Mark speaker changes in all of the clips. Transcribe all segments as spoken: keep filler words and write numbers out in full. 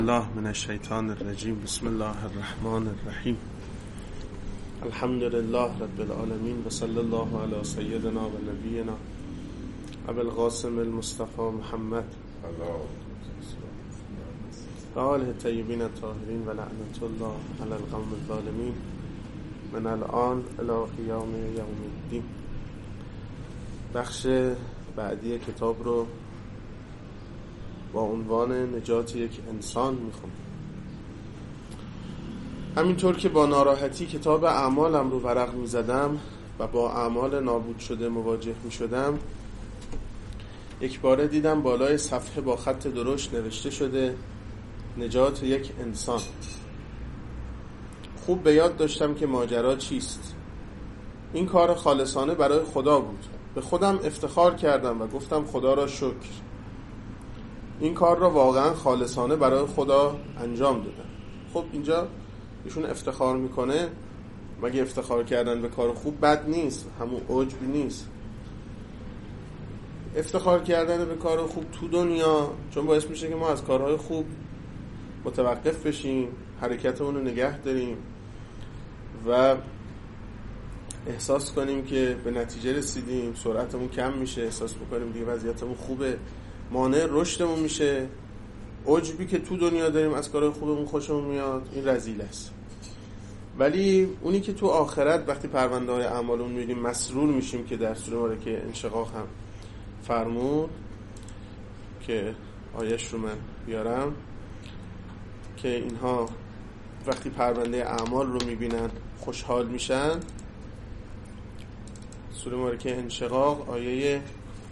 Speaker 1: الله من الشیطان الرجیم. بسم الله الرحمن الرحیم. الحمد لله رب العالمین و صلی الله علی سیدنا و نبینا ابی القاسم المصطفى محمد و آله الطیبین الطاهرین و لعنت الله علی القوم الظالمین من الان الی قیام یوم الدین. بخش بعدی کتاب رو با عنوان نجات یک انسان میخونم. همینطور که با ناراحتی کتاب اعمالم رو ورق میزدم و با اعمال نابود شده مواجه میشدم، یک باره دیدم بالای صفحه با خط درشت نوشته شده نجات یک انسان. خوب به یاد داشتم که ماجرا چیست. این کار خالصانه برای خدا بود. به خودم افتخار کردم و گفتم خدا را شکر، این کار را واقعا خالصانه برای خدا انجام دادم. خب اینجا ایشون افتخار میکنه، مگه افتخار کردن به کار خوب بد نیست؟ همون عجب نیست. افتخار کردن به کار خوب تو دنیا چون باعث میشه که ما از کارهای خوب متوقف بشیم، حرکتمون رو نگه داریم و احساس کنیم که به نتیجه رسیدیم، سرعتمون کم میشه، احساس میکنیم دیگه وضعیتمون خوبه، مانع رشدمون میشه. عجبی که تو دنیا داریم از کارهای خوبمون خوشمون میاد، این رذیل است. ولی اونی که تو آخرت وقتی پرونده های اعمالمون میبینیم مسرور میشیم که در سوره مبارکه انشقاق هم فرمود که آیش رو من بیارم که اینها وقتی پرونده اعمال رو میبینن خوشحال میشن. سوره مبارکه انشقاق آیه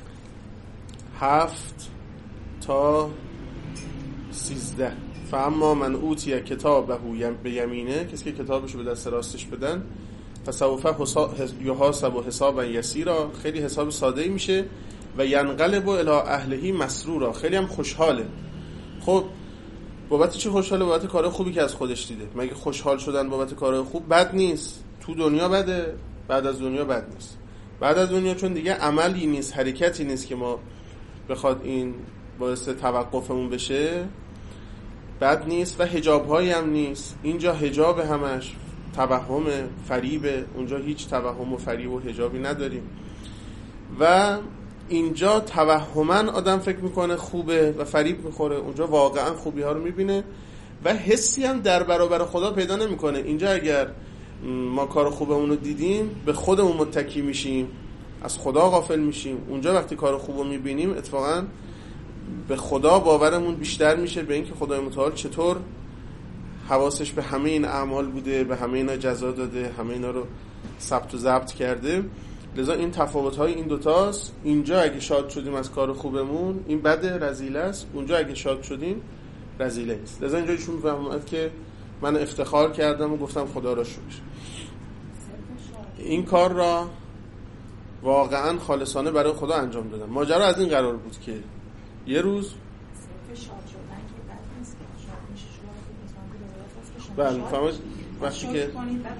Speaker 1: هفت تا سیزده. فاما من اوتی کتابه به یمینه، کسی که کتابشو به دست راستش بدن، فسوف یحاسب حسابا یسیرا، خیلی حساب ساده‌ای میشه، و ینقلب الی اهله مسرورا، خیلی هم خوشحاله. خب بابت چی خوشحاله؟ بابت کار خوبی که از خودش دیده. مگه خوشحال شدن بابت کار خوب بد نیست؟ تو دنیا بده، بعد از دنیا بد نیست. بعد از دنیا چون دیگه عملی نیست، حرکتی نیست که ما بخواد این باعث توقفمون بشه، بد نیست. و حجاب هایی هم نیست. اینجا حجاب همش توهم، فریبه، اونجا هیچ توهم و فریب و حجابی نداریم. و اینجا توهمن آدم فکر میکنه خوبه و فریب میخوره، اونجا واقعا خوبی ها رو میبینه و حسی هم در برابر خدا پیدا نمیکنه. اینجا اگر ما کار خوبمون رو دیدیم به خودمون متکی میشیم، از خدا غافل میشیم. اونجا وقتی کار خوبو میبینیم اتفاقا به خدا باورمون بیشتر میشه، به اینکه خدای متعال چطور حواسش به همه این اعمال بوده، به همه اینا جزا داده، همه اینا رو ثبت و ضبط کرده. لذا این تفاوت‌های این دوتاست. اینجا اگه شاد شدیم از کار خوبمون این بده، رذیله است. اونجا اگه شاد شدیم رذیله است. لذا اینجا ایشون فهمید که من افتخار کردم و گفتم خدا را شکر. این کار را واقعا خالصانه برای خدا انجام دادم. ماجرا از این قرار بود که یه روز بله فهمید وقتی که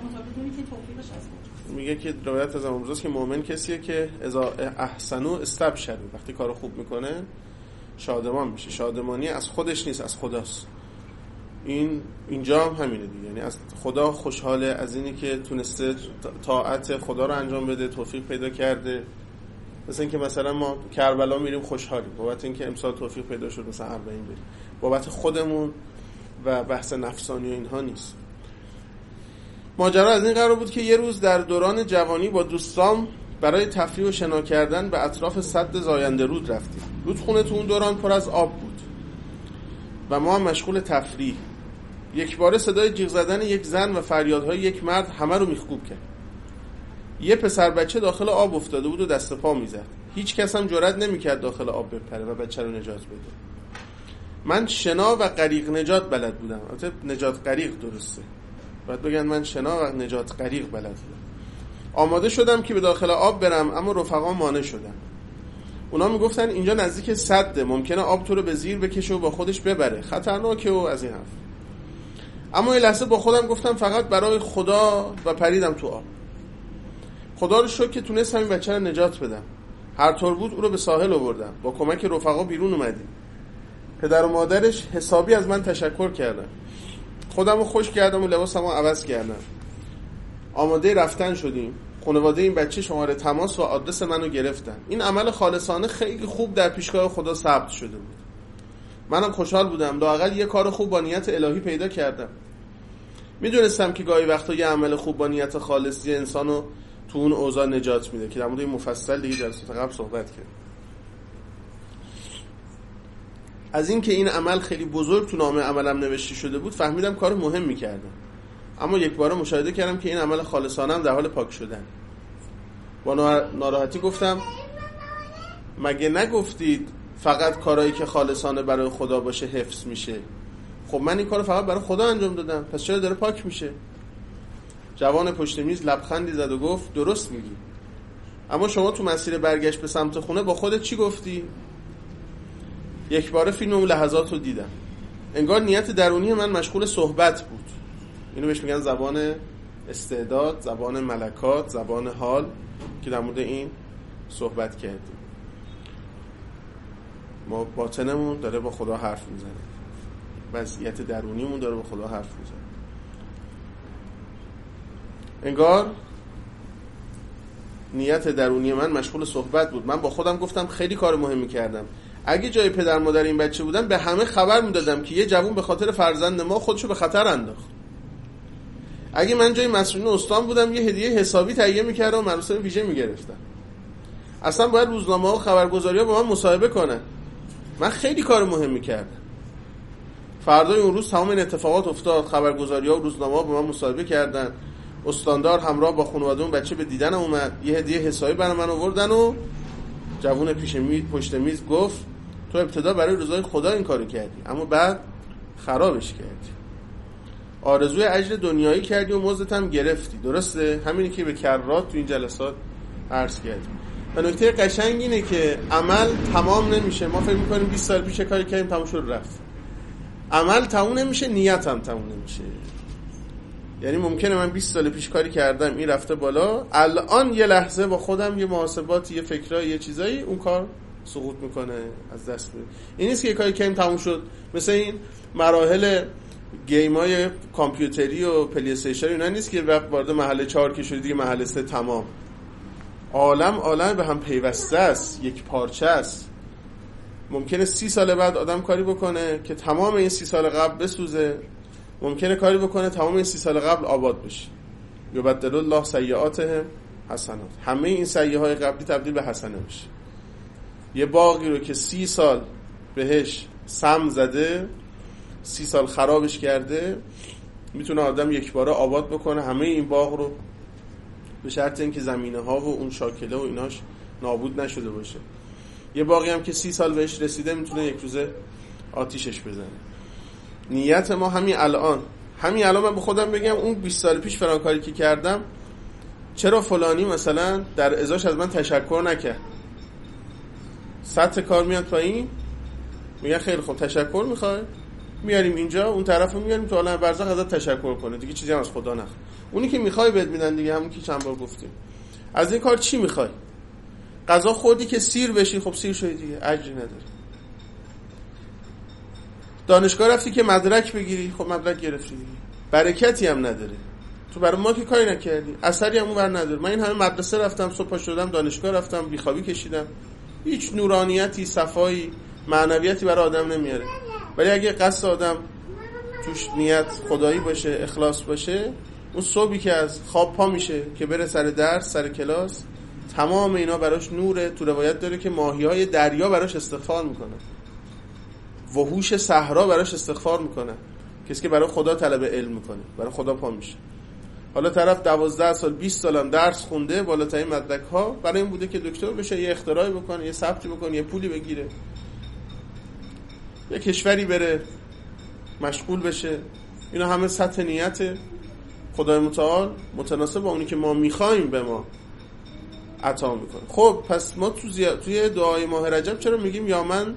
Speaker 1: میگه که روایت از امام رضاست که مؤمن کسیه که اذا احسنوا استبشروا، وقتی کارو خوب میکنه شادمان میشه. شادمانی از خودش نیست، از خداست. این اینجا هم همینه دیگه، یعنی از خدا خوشحاله از اینی که تونسته طاعت خدا رو انجام بده، توفیق پیدا کرده. مثلا اینکه مثلا ما کربلا میریم خوشحالیم بابت اینکه امسال توفیق پیدا شد مثلا اربعین بریم، بابت خودمون و بحث نفسانی و اینها نیست. ماجرا از این قرار بود که یه روز در دوران جوانی با دوستام برای تفریح و شنا کردن به اطراف سد زاینده رود رفتیم. رودخونه تو اون دوران پر از آب بود و ما هم مشغول تفریح. یک باره صدای جیغ زدن یک زن و فریادهای یک مرد همه رو میخکوب کرد. یه پسر بچه داخل آب افتاده بود و دست پا میزد. هیچ کس هم جرئت نمیکرد داخل آب بپره و بچه رو نجات بده. من شنا و غریق نجات بلد بودم. البته نجات غریق درسته، باید بگن من شنا و نجات غریق بلد بودم. آماده شدم که به داخل آب برم، اما رفقا مانع شدن. اونا میگفتن اینجا نزدیک سده، ممکنه آب تو رو به زیر بکشه و با خودش ببره، خطرناکه و از این حرف. اما یه لحظه با خودم گفتم فقط برای خدا و پریدم تو آب. خدا رو شکر که تونستم این بچه رو نجات بدم. هر طور بود او رو به ساحل آوردم. با کمک رفقا بیرون اومدیم. پدر و مادرش حسابی از من تشکر کردن، خودمو خوش کردم و لباسمو عوض کردم، آماده رفتن شدیم، خانواده این بچه شماره تماس و آدرس منو گرفتن. این عمل خالصانه خیلی خوب در پیشگاه خدا ثبت شده بود. منم خوشحال بودم، لااقل یه کار خوب با نیت الهی پیدا کردم. میدونستم که گاهی وقتا یه عمل خوب با نیت خالصی انسانو تو اون اوضاع نجات میده که در مورد این مفصل دیگه جلسات قبل صحبت کردیم. از این که این عمل خیلی بزرگ تو نامه عملم نوشته شده بود فهمیدم کار مهمی کردم، اما یک باره مشاهده کردم که این عمل خالصانه‌ام در حال پاک شدن. با ناراحتی گفتم مگه نگفتید فقط کارهایی که خالصانه برای خدا باشه حفظ میشه؟ خب من این کارو فقط برای خدا انجام دادم، پس چرا داره پاک میشه؟ جوان پشت میز لبخندی زد و گفت درست میگی، اما شما تو مسیر برگشت به سمت خونه با خودت چی گفتی؟ یک باره فیلم اون لحظات رو دیدم، انگار نیت درونی من مشغول صحبت بود. اینو بهش میگن زبان استعداد، زبان ملکات، زبان حال، که در مورد این صحبت کردیم. ما باطنمون داره با خدا حرف میزنه، وضعیت درونیمون داره با خدا حرف میزنه. انگار نیت درونی من مشغول صحبت بود. من با خودم گفتم خیلی کار مهمی کردم. اگه جای پدر مادر این بچه بودم به همه خبر میدادم که یه جوون به خاطر فرزند ما خودشو به خطر انداخت. اگه من جای مسئولین استان بودم یه هدیه حسابی تهیه میکردم و مراسم ویژه میگرفتم. اصلا باید روزنامه‌ها و خبرگزاری‌ها با من مصاحبه کنن. من خیلی کار مهمی کردم. فردای اون روز تمام این اتفاقات افتاد. خبرگزاری‌ها و روزنامه‌ها با من مصاحبه کردن. استاندار همراه با خانواده اون بچه به دیدن اومد. یه هدیه حسابی برای من آوردن و جوون پیش میز پشت میز گفت تو ابتدا برای رضای خدا این کارو کردی، اما بعد خرابش کردی. آرزوی اجر دنیایی کردی و مزدت هم گرفتی. درسته؟ همینی که به کررات تو این جلسات عرض کردیم. و نکته قشنگ اینه که عمل تمام نمیشه. ما فکر می‌کنیم بیست سال پیش کاری کردیم تموم شد رفت. عمل تموم نمیشه، نیت هم تموم نمیشه. یعنی ممکنه من بیست سال پیش کاری کردم این رفته بالا، الان یه لحظه با خودم یه محاسباتی، یه فکرایی، یه چیزایی، اون کار سقوط میکنه، از دست میره. این نیست که یه کاری کردیم تموم شد. مثل این مراحل گیمای کامپیوتری و پلی استیشن اینا نیست که وقت وارد مرحله چهار که شدی دیگه مرحله سه تمام. عالم عالم به هم پیوسته است، یک پارچه است. ممکنه سی سال بعد آدم کاری بکنه که تمام این سی سال قبل بسوزه، ممکنه کاری بکنه تمام این سی سال قبل آباد بشه. یبدل الله سیئاتهم حسنات. همه این سیئه‌های قبلی تبدیل به حسنه بشه. یه باغی رو که سی سال بهش سم زده، سی سال خرابش کرده، میتونه آدم یک باره آباد بکنه همه این باغ رو، به شرط اینکه زمینه ها و اون شاکله و ایناش نابود نشده باشه. یه باغی هم که سی سال بهش رسیده میتونه یک روزه آتیشش بزنه. نیت ما همین الان همین الان من به خودم بگم اون بیست سال پیش فلان کاری که کردم، چرا فلانی مثلا در ازاش از من تشکر نکرد؟ سطح کار میاد پایین، میگن خیلی خوب تشکر میخوای، میاریم اینجا، اون طرفو میاریم تو عالم برزخ ازت تشکر کنه دیگه، چیزی هم از خدا نخواه. اونی که میخوای بهت میدن دیگه، همون که چند بار گفتیم. از این کار چی میخوای؟ غذا خوردی که سیر بشی، خب سیر شدی دیگه، اجری نداره. دانشگاه رفتی که مدرک بگیری، خب مدرک گرفتی دیگه، برکتی هم نداره. تو برای ما که کاری نکردی، اثری هم اونور نداره. من این همه مدرسه رفتم، صبح شدم دانشگاه رفتم، بیخوابی کشیدم، هیچ نورانیتی، صفایی، معنویتی برای آدم نمیاره. ولی اگه قصد آدم توش نیت خدایی باشه، اخلاص باشه، اون صبحی که از خواب پا میشه که بره سر درس، سر کلاس، تمام اینا براش نوره. تو روایت داره که ماهی‌های دریا براش استغفار میکنن، وحوش صحرا براش استغفار میکنن. کسی که برای خدا طلب علم میکنه، برای خدا پا میشه. حالا طرف دوازده سال بیست سال هم درس خونده، بالاترین مدرک ها برای این بوده که دکتر بشه، یه اختراعی بکنه، یه ثبتی بکنه، یه پولی بگیره، یه کشوری بره، مشغول بشه. اینا همه سطح نیت خدای متعال متناسب با اونی که ما میخوایم به ما عطا میکنه. خب پس ما تو زی... توی دعای ماه رجب چرا میگیم یا من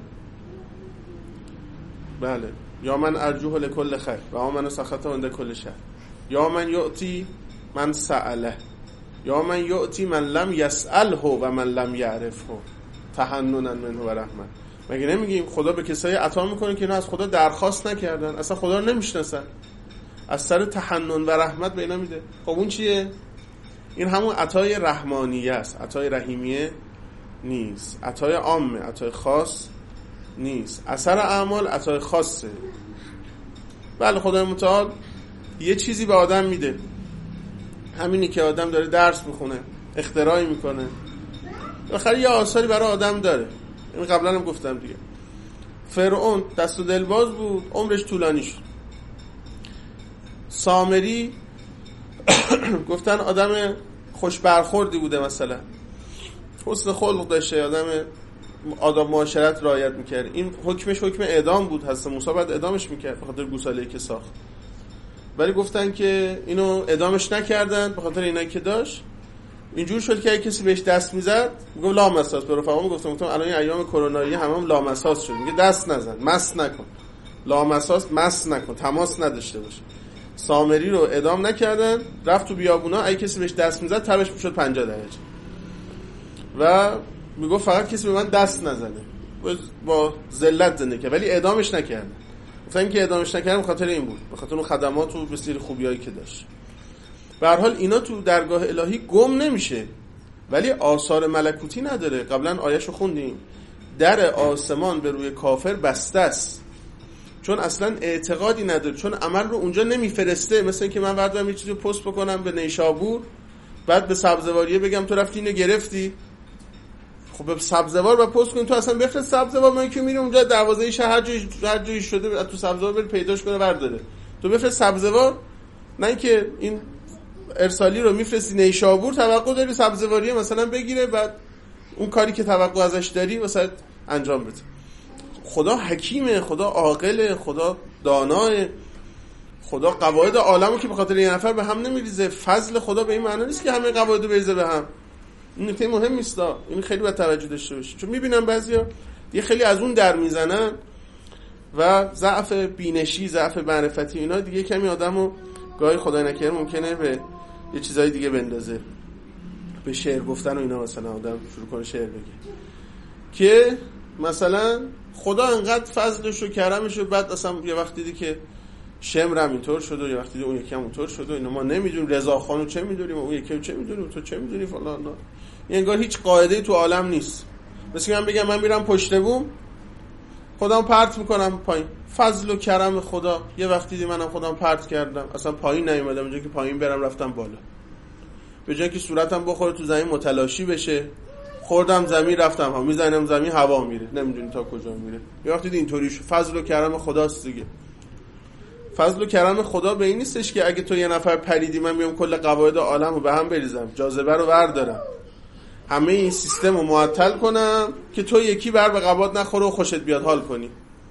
Speaker 1: بله یا من ارجوه لکل خیر و من سخط عند کل شر، یا من یعطی من سأله، یا من یعطی من لم یسأله و من لم یعرفه تحننا منه و رحمت. مگه نمیگیم خدا به کسایی عطا میکنه که اینا از خدا درخواست نکردن، اصلا خدا رو نمیشناسن، از سر تحنن و رحمت به اینا میده. خب اون چیه؟ این همون عطای رحمانیه است، عطای رحیمیه نیست، عطای عامه، عطای خاص نیست. اثر اعمال عطای خاصه. بله خدای متعال یه چیزی به آدم میده، همینی که آدم داره درس میخونه، اختراعی میکنه، بالاخره یه آثاری برای آدم داره. این قبلا هم گفتم دیگه. فرعون دست و دلباز بود، عمرش طولانی شد. سامری گفتن آدم خوش برخوردی بوده، مثلا حسن خلق داشته، آدم آداب معاشرت رعایت میکرد. این حکمش حکم اعدام بود، حضرت موسی بعد اعدامش میکرد به خاطر گوساله‌ای که ساخت، ولی گفتن که اینو اعدامش نکردن به خاطر اینایی که داشت. اینجور شد که اگه کسی بهش دست میزد میگه لامساس. به رفقام گفتم گفتم الان این ایام کرونایی هم هم لامساس شد، میگه دست نزن، مس نکن، لامساس مس نکن، تماس نداشته باشه. سامری رو اعدام نکردن، رفت تو بیابونا، اگه کسی بهش دست میزد تبش میشد پنجاه درجه و میگه فقط کسی به من دست نزنه، با ذلت زندگی کرد، ولی اعدامش نکردن. گفتن که اعدامش نکردن به خاطر این بود، به خاطر اون خدمات و بسیار خوبیایی که داشت. به هر حال اینا تو درگاه الهی گم نمیشه، ولی آثار ملکوتی نداره. قبلا آیه‌شو خوندیم، در آسمان به روی کافر بسته است، چون اصلا اعتقادی نداره، چون عمل رو اونجا نمیفرسته. مثلا اینکه من بردارم یه چیزی رو پست بکنم به نیشابور، بعد به سبزواریه بگم تو رفتی اینو گرفتی. خب به سبزوار با پست کنی، تو اصلا بفرست سبزوار، من که میره اونجا دروازه شهر هر جایی هر جایی شده تو سبزوار بری پیداش کنه برداره. تو بفرست سبزوار، نه اینکه این ارسالی رو میفرستی نیشابور، توقع داری سبزواریه مثلا بگیره، بعد اون کاری که توقع ازش داری واسه انجام بده. خدا حکیمه، خدا عاقله، خدا داناه، خدا قواعد عالمو که به خاطر یه نفر به هم نمیریزه. فضل خدا به این معنی نیست که همه قواعدو بریزه به هم. این نکته مهم نیست، این خیلی باید توجه داشته باشی، چون میبینم بعضیا دیگه خیلی از اون در میزنن و ضعف بینشی، ضعف معرفتی اینا دیگه کمی آدمو گاهی خدای نکرده ممکنه به یه چیزای دیگه بندازه، به شعر گفتن و اینا. مثلا آدم شروع کنه شعر بگه که مثلا خدا انقدر فضلش و کرمش و بعد اصلا یه وقت دیدی که شمر هم اینطور شد و یه وقت دیدی اون یکی هم اونطور شد و اینا ما نمیدونیم، رضا خانو چه میدونیم، اون یکی چه میدونیم، تو چه میدونی فلان. نه، انگار هیچ قاعده‌ای تو عالم نیست. مثلا من بگم من میرم پشت بوم، خودم پرت میکنم پایین، فضل و کرم خدا. یه وقت دیدی منم خودم پرت کردم، اصلا پایین نیومدم، اونجا که پایین برم رفتم بالا، به جای که صورتم بخوره تو زمین متلاشی بشه، خوردم زمین رفتم ها، میزنم زمین هوا میره، نمیدونی تا کجا میره. یه وقتی اینطوری شو، فضل و کرم خداست دیگه. فضل و کرم خدا به این نیستش که اگه تو یه نفر پریدی من میام کل قواعد عالم رو به هم بریزم، جاذبه رو بردارم، همه این سیستم رو معطل کنم که تو یکی بر به قواعد نخوره و خوشت بیاد حال کنی.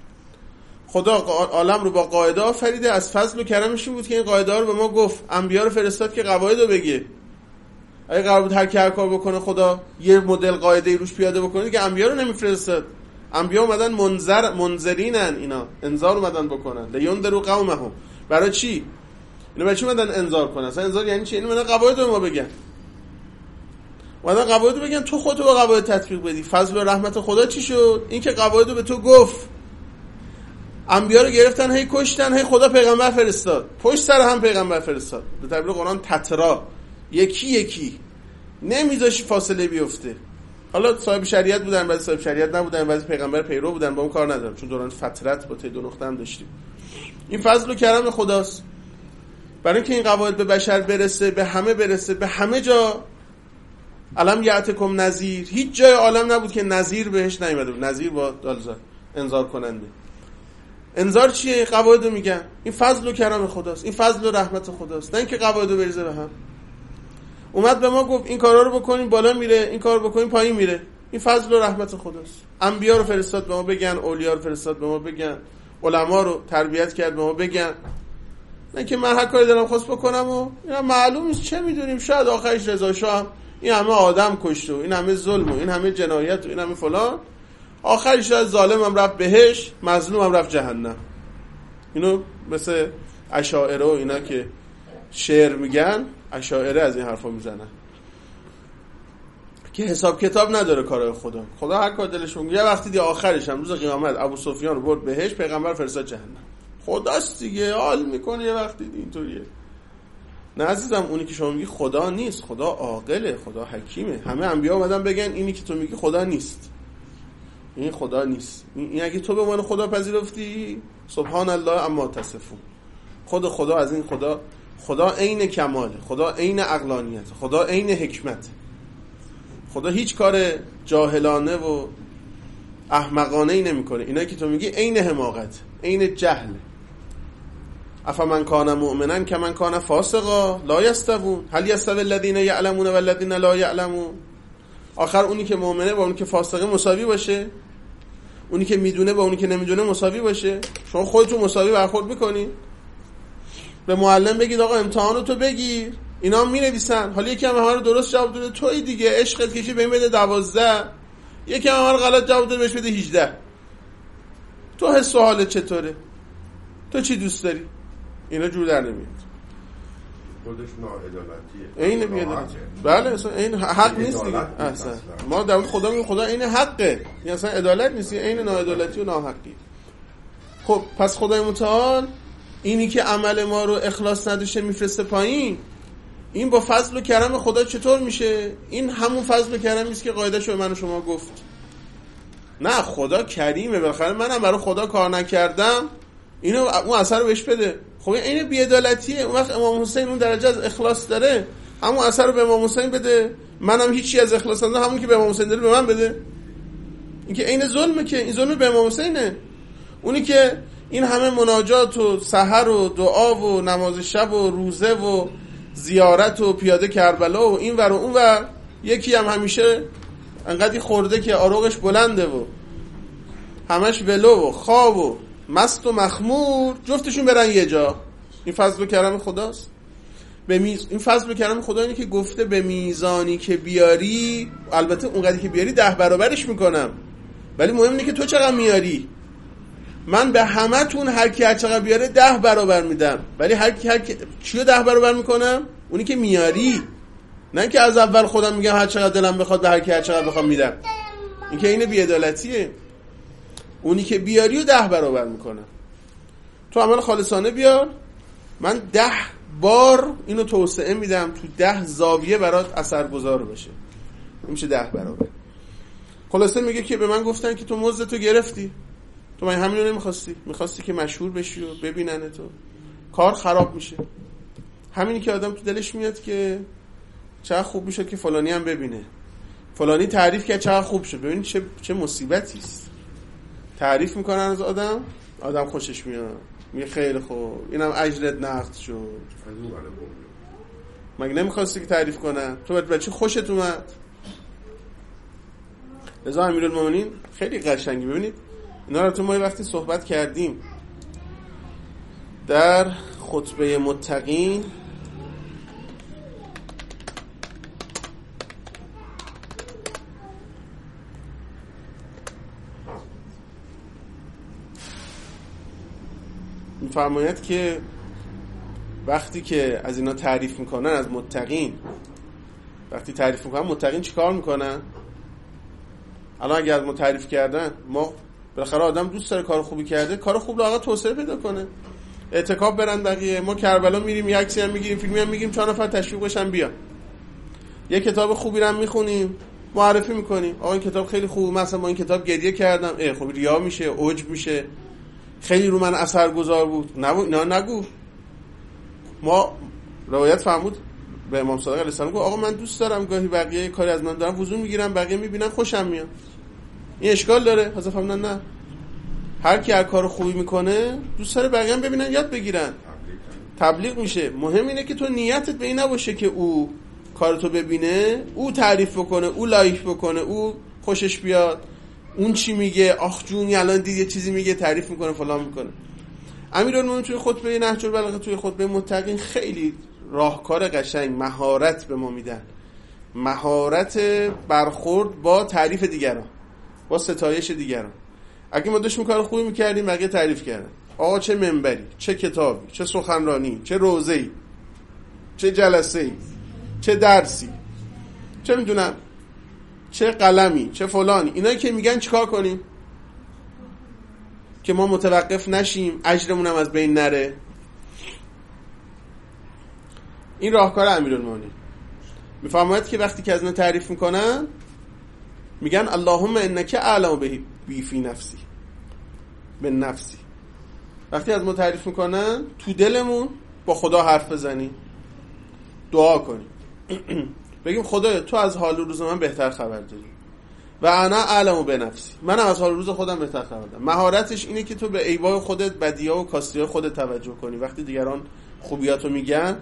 Speaker 1: خدا عالم رو با قاعده آفریده، از فضل و کرمش بود که این قاعده رو به ما گفت، انبیا رو فرستاد که قواعد رو بگه. اگه قرار بود هر کی هر کار بکنه خدا یه مدل قاعده روش پیاده بکنه که انبیا رو نمیفرستاد. انبیا اومدن منذر منذرینن، اینا انذار اومدن بکنن، لیندروا قومهم. برای چی؟ اینا برای چی اومدن انذار کنن؟ اصلا انذار یعنی چی؟ یعنی اومدن قواعد رو ما بگن، اومدن قواعد رو بگن، تو خودت با قواعد تطبیق بدی. فضل و رحمت خدا چی شد؟ این که قواعد رو به تو گفت. انبیا رو گرفتن هی کشتن، هی خدا پیغمبر فرستاد، پشت سر هم پیغمبر فرستاد. به تعبیر قرآن تترا، یکی یکی، نمیذاش فاصله بیفته. حالا صاحب شریعت بودن، بعضی صاحب شریعت نبودن، بعضی پیغمبر پیرو بودن، با اون کار ندارم، چون دوران فترت با ته دو نقطه هم داشتیم. این فضل و کرم خداست برای اینکه این قواعد به بشر برسه، به همه برسه، به همه جا. علم یعتکم نذیر، هیچ جای عالم نبود که نذیر بهش نیومده بود. نذیر با دالزار، انذار کننده. انذار چیه؟ قواعد رو میگن. این فضل و کرم خداست، این فضل و رحمت خداست، نه اینکه قواعد رو بریزه به هم. اومد به ما گفت این کارا رو بکنین بالا میره، این کار بکنین پایین میره. این فضل و رحمت خداست. انبیا رو فرستاد به ما بگن، اولیا رو فرستاد به ما بگن، علما رو تربیت کرد به ما بگن، نه که من هر کاری دارم خواست بکنم و اینا معلوم نیست، چه میدونیم، شاید آخرش رضا شاه هم این همه آدم کشت و این همه ظلم و این همه جنایت و این همه فلان، آخرش شاید ظالم هم رفت بهشت، مظلوم هم رفت جهنم. اینو مثل اشاعره و اینا که شعر میگن، اشاعره از این حرفا میزنن که حساب کتاب نداره کارهای خدا. خدا هر کار دلش میگه. یه وقتی دی آخرش هم روز قیامت ابو سفیان رو برد بهش، پیغمبر فرستاد جهنم. خداست دیگه، حال میکنه یه وقتی اینطوریه. نه عزیزم، اونی که شما میگی خدا نیست، خدا عاقله، خدا حکیمه. همه انبیا اومدن بگن اینی که تو میگی خدا نیست، این خدا نیست. این اگه تو به عنوان خدا پذیرفتی، سبحان الله اما تصفون. خود خدا از این خدا، خدا عین کماله، خدا عین عقلانیت، خدا عین حکمت. خدا هیچ کار جاهلانه و احمقانه ای نمیکنه. اینا که تو میگی عین حماقت، عین جهل. افمن کان مؤمنا کمن کان فاسقا لا یستوون هل یستوی الذین یعلمون والذین لا یعلمون. آخر اونی که مؤمنه با اونی که فاسقه مساوی باشه؟ اونی که میدونه با اونی که نمیدونه مساوی باشه؟ شما خودتون مساوی برخورد میکنی؟ به معلم بگید آقا امتحانو تو بگیر، اینا هم مینویسن، حالا یکی هم همه رو درست جواب داده، توی دیگه عشقت کشی به این بده دوازده، یکی هم همه رو غلط جواب داده بهش بده هجده. تو حس و حالت چطوره؟ تو چی دوست داری؟ اینا جور در نمیاد.
Speaker 2: خودش ناعدالتیه.
Speaker 1: این بیعدالتی. بله اصلا این حق نیست دیگه. اصلا ما در خدا میگیم خدا این حقه. این اصلا عدالت نیست، این ناعدالتی و ناحقی. خب پس خدای متعال اینی که عمل ما رو اخلاص نداشته میفرسته پایین، این با فضل و کرم خدا چطور میشه؟ این همون فضل و کرمی است که قاعده‌اش به من و شما گفت. نه خدا کریمه، بالاخره منم برای خدا کار نکردم، اینو اون اثر رو بهش بده. خب این بی‌عدالتیه. اون وقت امام حسین اون درجه از اخلاص داره، همون اثر رو به امام حسین بده، منم هیچی از اخلاص ندارم، همون که به امام حسین داره به من بده. این که این ظلمه، که این ظلم به امام حسینه. اونی که این همه مناجات و سحر و دعا و نماز شب و روزه و زیارت و پیاده کربلا و این ور و اون ور، یکی هم همیشه انقدی خورده که آروغش بلنده و همش ولو و خواب و مست و مخمور، جفتشون برن یه جا. این فضل و کرم خداست. به میز... این فضل و کرم خدا اینه که گفته به میزانی که بیاری، البته اونقدری که بیاری ده برابرش میکنم، ولی مهم اینه که تو چقدر میاری. من به همه تون هر کی هر چقدر بیاره ده برابر میدم، ولی هر کی هر کی چیو ده برابر میکنم؟ اونی که میاری. نه که از اول خودم میگم هر چقدر دلم بخواد به هر کی هر چقدر بخوام میدم. این که اینه بی‌عدالتیه. اونی که بیاری و ده برابر میکنم. تو عمل خالصانه بیار، من ده بار اینو توسعه میدم، تو ده زاویه برات اثرگذار باشه. این میشه ده برابر. خلاصه میگه که به من گفتن که تو مزدتو گرفتی، تو من همینو نمیخواستی، میخواستی که مشهور بشی و ببینن تو، کار خراب میشه. همینی که آدم تو دلش میاد که چقدر خوب میشد که فلانی هم ببینه، فلانی تعریف کرد چقدر خوب شد. ببین چه چه مصیبتی است. تعریف میکنن از آدم، آدم خوشش میاد، میگه خیلی خوب، اینم اجرت نقد شد. مگه نمیخواستی که تعریف کنن؟ تو بعد بچه خوشت اومد. لذا امیرالمومنین خیلی قشنگی، ببینید اینا رو تو ما وقتی صحبت کردیم در خطبه متقین، می‌فرماید که وقتی که از اینا تعریف میکنن، از متقین وقتی تعریف میکنن، متقین چیکار میکنن؟ الان اگه از ما تعریف کردن، ما بالاخره آدم دوست داره کار خوبی کرده، کار خوب رو آقا توسعه پیدا کنه، اعتکاف برن بقیه. ما کربلا میریم، یک عکسی هم میگیریم، فیلمی هم میگیریم، چهار نفر تشویق بشن بیان. یه کتاب خوبی رو هم میخونیم، معرفی میکنیم، آقا این کتاب خیلی خوبه، مثلا ما این کتاب گریه کردم، ای خب ریا میشه، عجب میشه، خیلی رو من اثرگذار بود. نه نه نگو. ما روایت فرمود به امام صادق علیه السلام، گفت آقا من دوست دارم گاهی بقیه کاری از من دارن وضو میگیرن، بقیه میبینن خوشم میاد. این اشکال داره؟ حضرت فرمودن نه، هر کی هر کار خوبی میکنه دوست داره بقیه هم ببینن یاد بگیرن، تبلیغ میشه. مهم اینه که تو نیتت به این نباشه که او کارتو ببینه، او تعریف بکنه، او لایک بکنه، او خوشش بیاد، اون چی میگه، آخ جون الان دید یه چیزی میگه، تعریف میکنه، فلان میکنه. امیرالمومنین توی خطبه نهج البلاغه، توی خطبه متقین خیلی راهکار قشنگ، مهارت به ما میدن، مهارت برخورد با تعریف دیگران، با ستایش دیگران. اگه ما داشتیم کار خوبی میکردیم، بقیه تعریف کردن، آقا چه منبری، چه کتابی، چه سخنرانی، چه روزه‌ای، چه جلسه‌ای، چه درسی، چه میدونم چه قلمی، چه فلانی، اینا که میگن چیکار کنیم که ما متوقف نشیم، اجرمون هم از بین نره؟ این راهکار امیرالمومنین. میفرماید که وقتی که از اینا تعریف میکنن میگن اللهم انک اعلم بی فی نفسی، به نفسی. وقتی از ما تعریف میکنن تو دلمون با خدا حرف بزنیم، دعا کنیم، بگیم خدایا تو از حال و روز من بهتر خبر داری و انا اعلم به نفسی، منم از حال و روز خودم بهتر خبر دارم. مهارتش اینه که تو به عیبای خودت، بدیها و کاستی‌های خودت توجه کنی. وقتی دیگران خوبیاتو میگن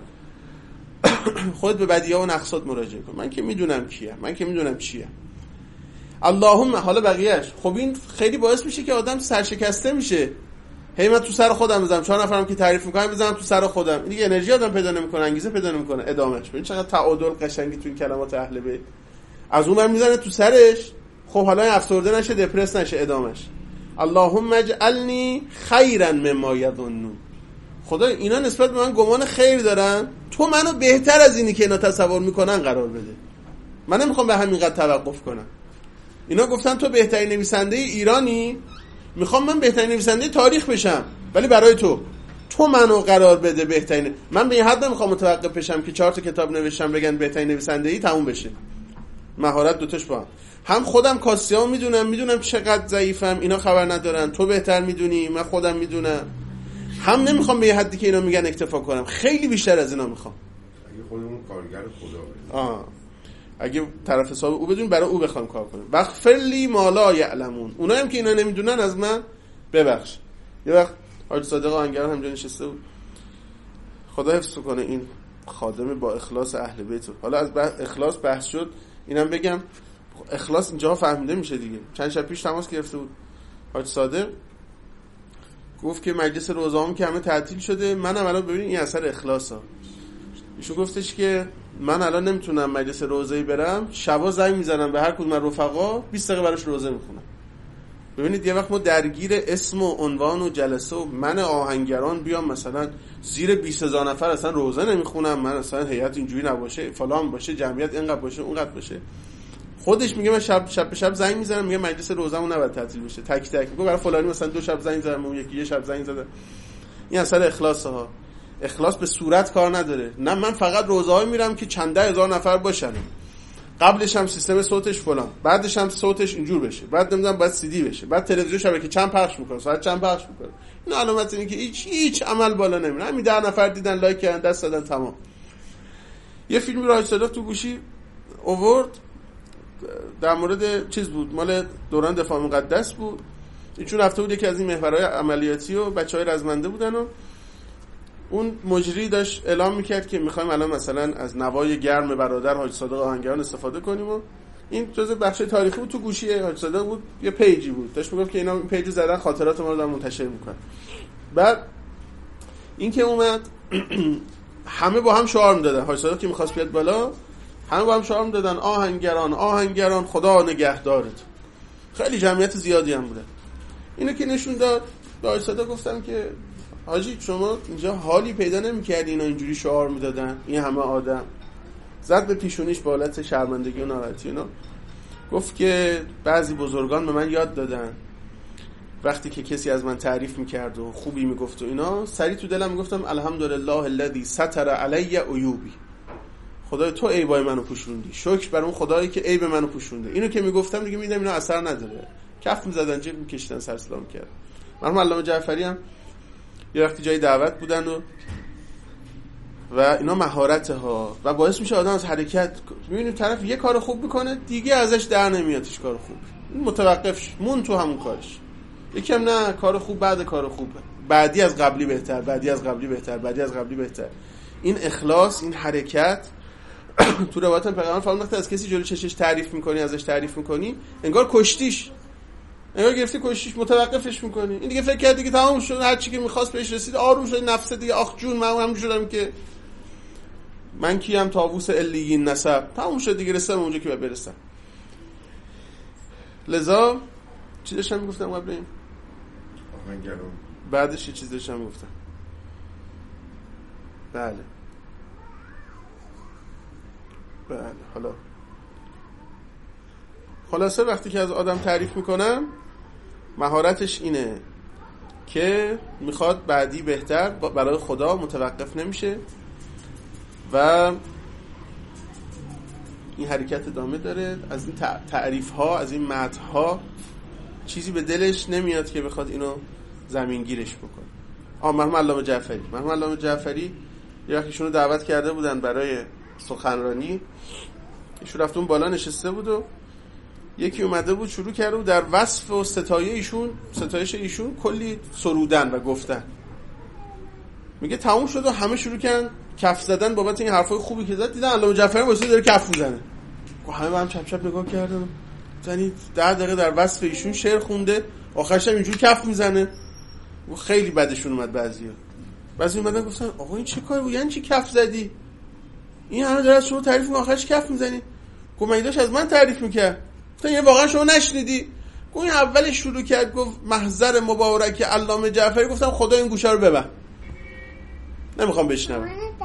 Speaker 1: خودت به بدیها و نقصات مراجعه کن. من که میدونم کیه، من که میدونم چیه. اللهم، حالا بقیه‌اش خب این خیلی باعث میشه که آدم سرشکسته میشه. هی من تو سر خودم بزنم، چهار نفرم که تعریف میکنم بزنم تو سر خودم، این دیگه انرژی آدم پیدا نمیکنه، انگیزه پیدا نمیکنه ادامهش. ببین چقدر تعادل قشنگی تو این کلمات اهل بیت. از اون من میزنه تو سرش، خب حالا افسرده نشه، دپرس نشه، ادامهش اللهم اجعلنی خیرا مما یظنون. خدا اینا نسبت به من گمان خیر دارن، تو منو بهتر از اینی که اینا تصور میکنن قرار بده. من نمیخوام به همینقدر توقف کنم. اینا گفتن تو بهترین نویسنده ایرانی، میخوام من بهترین نویسنده تاریخ بشم، ولی برای تو تو منو قرار بده بهترین. من به این حد نمیخوام متوقف بشم که چهار تا کتاب نوشتم بگن بهترین نویسنده ای تموم بشه. مهارت دوتاش با هم. هم خودم کاسیام میدونم، میدونم چقدر ضعیفم، اینا خبر ندارن، تو بهتر میدونی، من خودم میدونم. هم نمیخوام به این حدی که اینا میگن اکتفا کنم، خیلی بیشتر از اینا میخوام.
Speaker 2: اگه خودمون کارگر خدا
Speaker 1: باشیم، آه اگه طرف حساب او بدون برای او بخوام کار کنم. بغفر لی ما لا یعلمون، اونایی هم که اینا نمیدونن از من ببخش. یه وقت حاج صادق آهنگر همجا نشسته بود، خدا حفظ کنه این خادم با اخلاص اهل بیت. حالا از اخلاص بحث شد، اینم بگم اخلاص اینجا فهمیده میشه دیگه. چند شب پیش تماس گرفته بود حاج صادق، گفت که مجلس روزهام که همه تعطیل شده، منم الان ببین این اثر اخلاصه. ایشون گفتش که من الان نمیتونم مجلس روزه‌ای برم، شبا زنگ میزنم به هر کدوم از رفقا، بیست دقیقه براش روزه میخونم. ببینید یه وقت ما درگیر اسم و عنوان و جلسه و من آهنگران بیام مثلا زیر بیست هزار نفر اصلا روزه نمیخونم، من اصلا هیئت اینجوری نباشه، فلان باشه، جمعیت اینقدر باشه، اونقدر باشه. خودش میگه من شب شب به شب زنگ میزنم، میگه مجلس روزمون نباید تعطیل بشه، تک تک میگه برای فلانی مثلا دو شب زنگ زدم، اون یکی یه شب زنگ زده. این اثر اخلاصه ها. اخلاص به صورت کار نداره. نه من فقط روزهای میرم که چند ده هزار نفر باشن، قبلش هم سیستم صوتش فلان، بعدش هم صوتش اینجور بشه، بعد نمیدونم بعد سی دی بشه، بعد تلویزیون شبکه چند پخش میکنه، ساعت چند پخش میکنه. این علامت اینه که هیچ هیچ عمل بالا نمیره. همین ده نفر دیدن، لایک کردن، دست دادن، تمام. یه فیلمی رو صدا تو گوشی آورد در مورد چیز بود، مال دوران دفاع مقدس بود. ایشون رفته بود یکی از این محورهای عملیاتی و بچهای رزمنده بودن و اون مجری داشت اعلام میکرد که میخوایم الان مثلا از نوای گرم برادر حاج صادق آهنگران استفاده کنیم و این جزء بخش تاریخی بود. تو گوشی حاج صادق بود یه پیجی بود، داشت میگفت که اینا این پیجو زدن خاطرات ما رو منتشر میکنن. بعد این که اومد همه با هم شعار میدادن، حاج صادق که میخواست بیاد بالا همه با هم شعار میدادن آهنگران آهنگران خدا نگهدارت. خیلی جمعیت زیادی هم بوده. اینو که نشون داد به حاج صادق گفتم که حاجی شما اینجا حالی پیدا نمی‌کردی اینا اینجوری شعار میدادن، این همه آدم. زد به پیشونیش با حالت شرمندگی و ناراحتی اینا. گفت که بعضی بزرگان به من یاد دادن وقتی که کسی از من تعریف میکرد و خوبی میگفت و اینا، سری تو دلم میگفتم الحمدلله الذی ستر علی عیوبی، خدای تو عیبای منو پوشوندی، شکر بر اون خدایی که عیب منو پوشونده. اینو که میگفتم دیگه میدیدم اینا اثر نداره، کف میزدن، جیب میکشیدن، سر سلام کرد. مرحوم علامه جعفری هم یه وقتی جای دعوت بودن و و اینا مهارت ها و باعث میشه آدم از حرکت، میبینید طرف یه کار خوب میکنه دیگه ازش در نمیادش کار خوب، این متوقف شه، مون تو همون کارش. یکم نه کار خوب بعد کار خوب، بعدی از قبلی بهتر، بعدی از قبلی بهتر، بعدی از قبلی بهتر. این اخلاص، این حرکت تو روایت پیغمبر فرمودن از کسی جلوی چشش تعریف میکنی، ازش تعریف میکنی، انگار کشتیش، انگار گرفتی کشتیش، متوقفش میکنی. این دیگه فکر کرد دیگه تمام شد، هر چی که میخواست بهش رسید، آروم شد نفس دیگه. آخ جون من هم شدم که من کیم طاووس علیین نسب، تمام شد دیگه، رسیدم اونجا که باید برسم. لذا چی داشتم میگفتم قبل این؟
Speaker 2: آهنگران.
Speaker 1: بعدش یه چیز داشتم میگفتم. بله بله حالا خلاصه وقتی که از آدم تعریف میکنم مهارتش اینه که میخواد بعدی بهتر برای خدا متوقف نمیشه و این حرکت ادامه داره. از این تعریف ها، از این مدح ها چیزی به دلش نمیاد که بخواد اینو زمینگیرش بکنه. آه مرحوم علامه جعفری مرحوم علامه جعفری یه وقت ایشونو دعوت کرده بودن برای سخنرانی، ایشون رفت اون بالا نشسته بود و یکی اومده بود شروع کرده بود در وصف و ستایه ایشون ستایش ایشون کلی سرودن و گفتن. میگه تموم شد و همه شروع کردن کف زدن بابت این حرفای خوبی که زد. دیدن علامه جعفری واسه داره کف میزنه، همه با هم چپ چپ نگاه کردن. یعنی ده دقیقه در وصف ایشون شعر خونده، آخرش هم اینجوری کف میزنه. و خیلی بدشون اومد بعضیا. بعضی اومدن گفتن آقا این چه کاری بود؟ یعنی چی کف زدی؟ این همه داره از شما تعریف می‌کنه آخرش کف میزنی؟ گفت من داشت از من تعریف می‌کرد. گفتن یعنی واقعا شما نشنیدی؟ گفت این اولش شروع کرد گفت محضر مبارک علامه جعفری، گفتم خدا این گوشه رو ببند. نمیخوام بشنوم.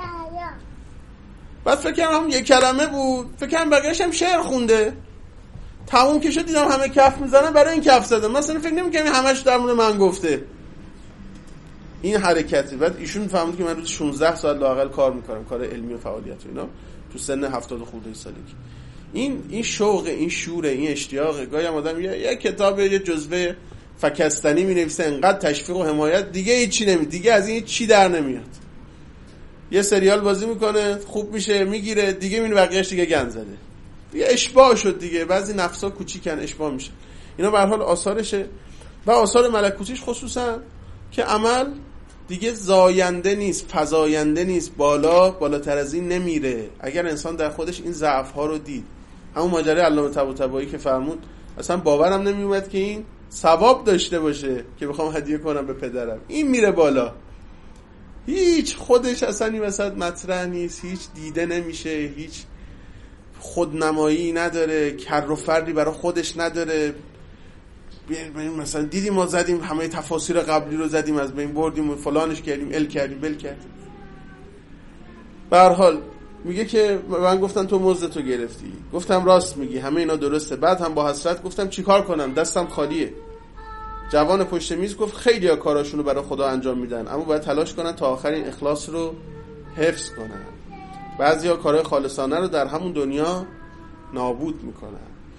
Speaker 1: بعد فکر کردم هم یک کلمه بود، فکر کردم بقیه‌اش هم شعر خونده. تموم که شد دیدم همه کف میزنن، برای این کف زدم. مثلا فکر نمی‌کردم همش در مورد من گفته. این حرکتی. بعد ایشون فهمید که من روز شانزده ساعت لااقل کار میکنم، کار علمی و فعالیت و اینا، تو سن هفتاد خورده سالگی. این این شوق، این شور، این اشتیاق. گاهی هم آدم یه, یه کتاب یه جزوه فکستنی مینویسه انقدر تشویق و حمایت، دیگه هیچی نمیاد، دیگه از این چی در نمیاد. یه سریال بازی میکنه خوب میشه میگیره، دیگه میبینه بقیه‌اش دیگه گند زده، دیگه اشباع شد دیگه. بعضی نفسا کوچیکن اشباع میشه. اینا به هر حال آثارشه و آثار ملکوتیش خصوصا که عمل دیگه زاینده نیست، فزاینده نیست، بالا بالاتر از این نمیره. اگر انسان در خودش این ضعف ها رو دید، همون ماجرای علامه طباطبایی که فرمود اصلا باورم نمیومد که این ثواب داشته باشه که بخوام هدیه کنم به پدرم، این میره بالا، هیچ خودش اصلا این وسط مطرح نیست، هیچ دیده نمیشه، هیچ خودنمایی نداره، کر و فردی برای خودش نداره. مثلا دیدیم ما زدیم همه تفاسیر قبلی رو زدیم از بین بردیم و فلانش کردیم ال کردیم بل کردیم. به هر حال میگه که من گفتن تو مزد تو گرفتی، گفتم راست میگی همه اینا درسته. بعد هم با حسرت گفتم چیکار کنم دستم خالیه. جوان پشت میز گفت خیلی‌ها کاراشونو برای خدا انجام میدن، اما باید تلاش کنن تا آخرین اخلاص رو حفظ کنن. بعضیا کارهای خالصانه رو در همون دنیا نابود میکنن.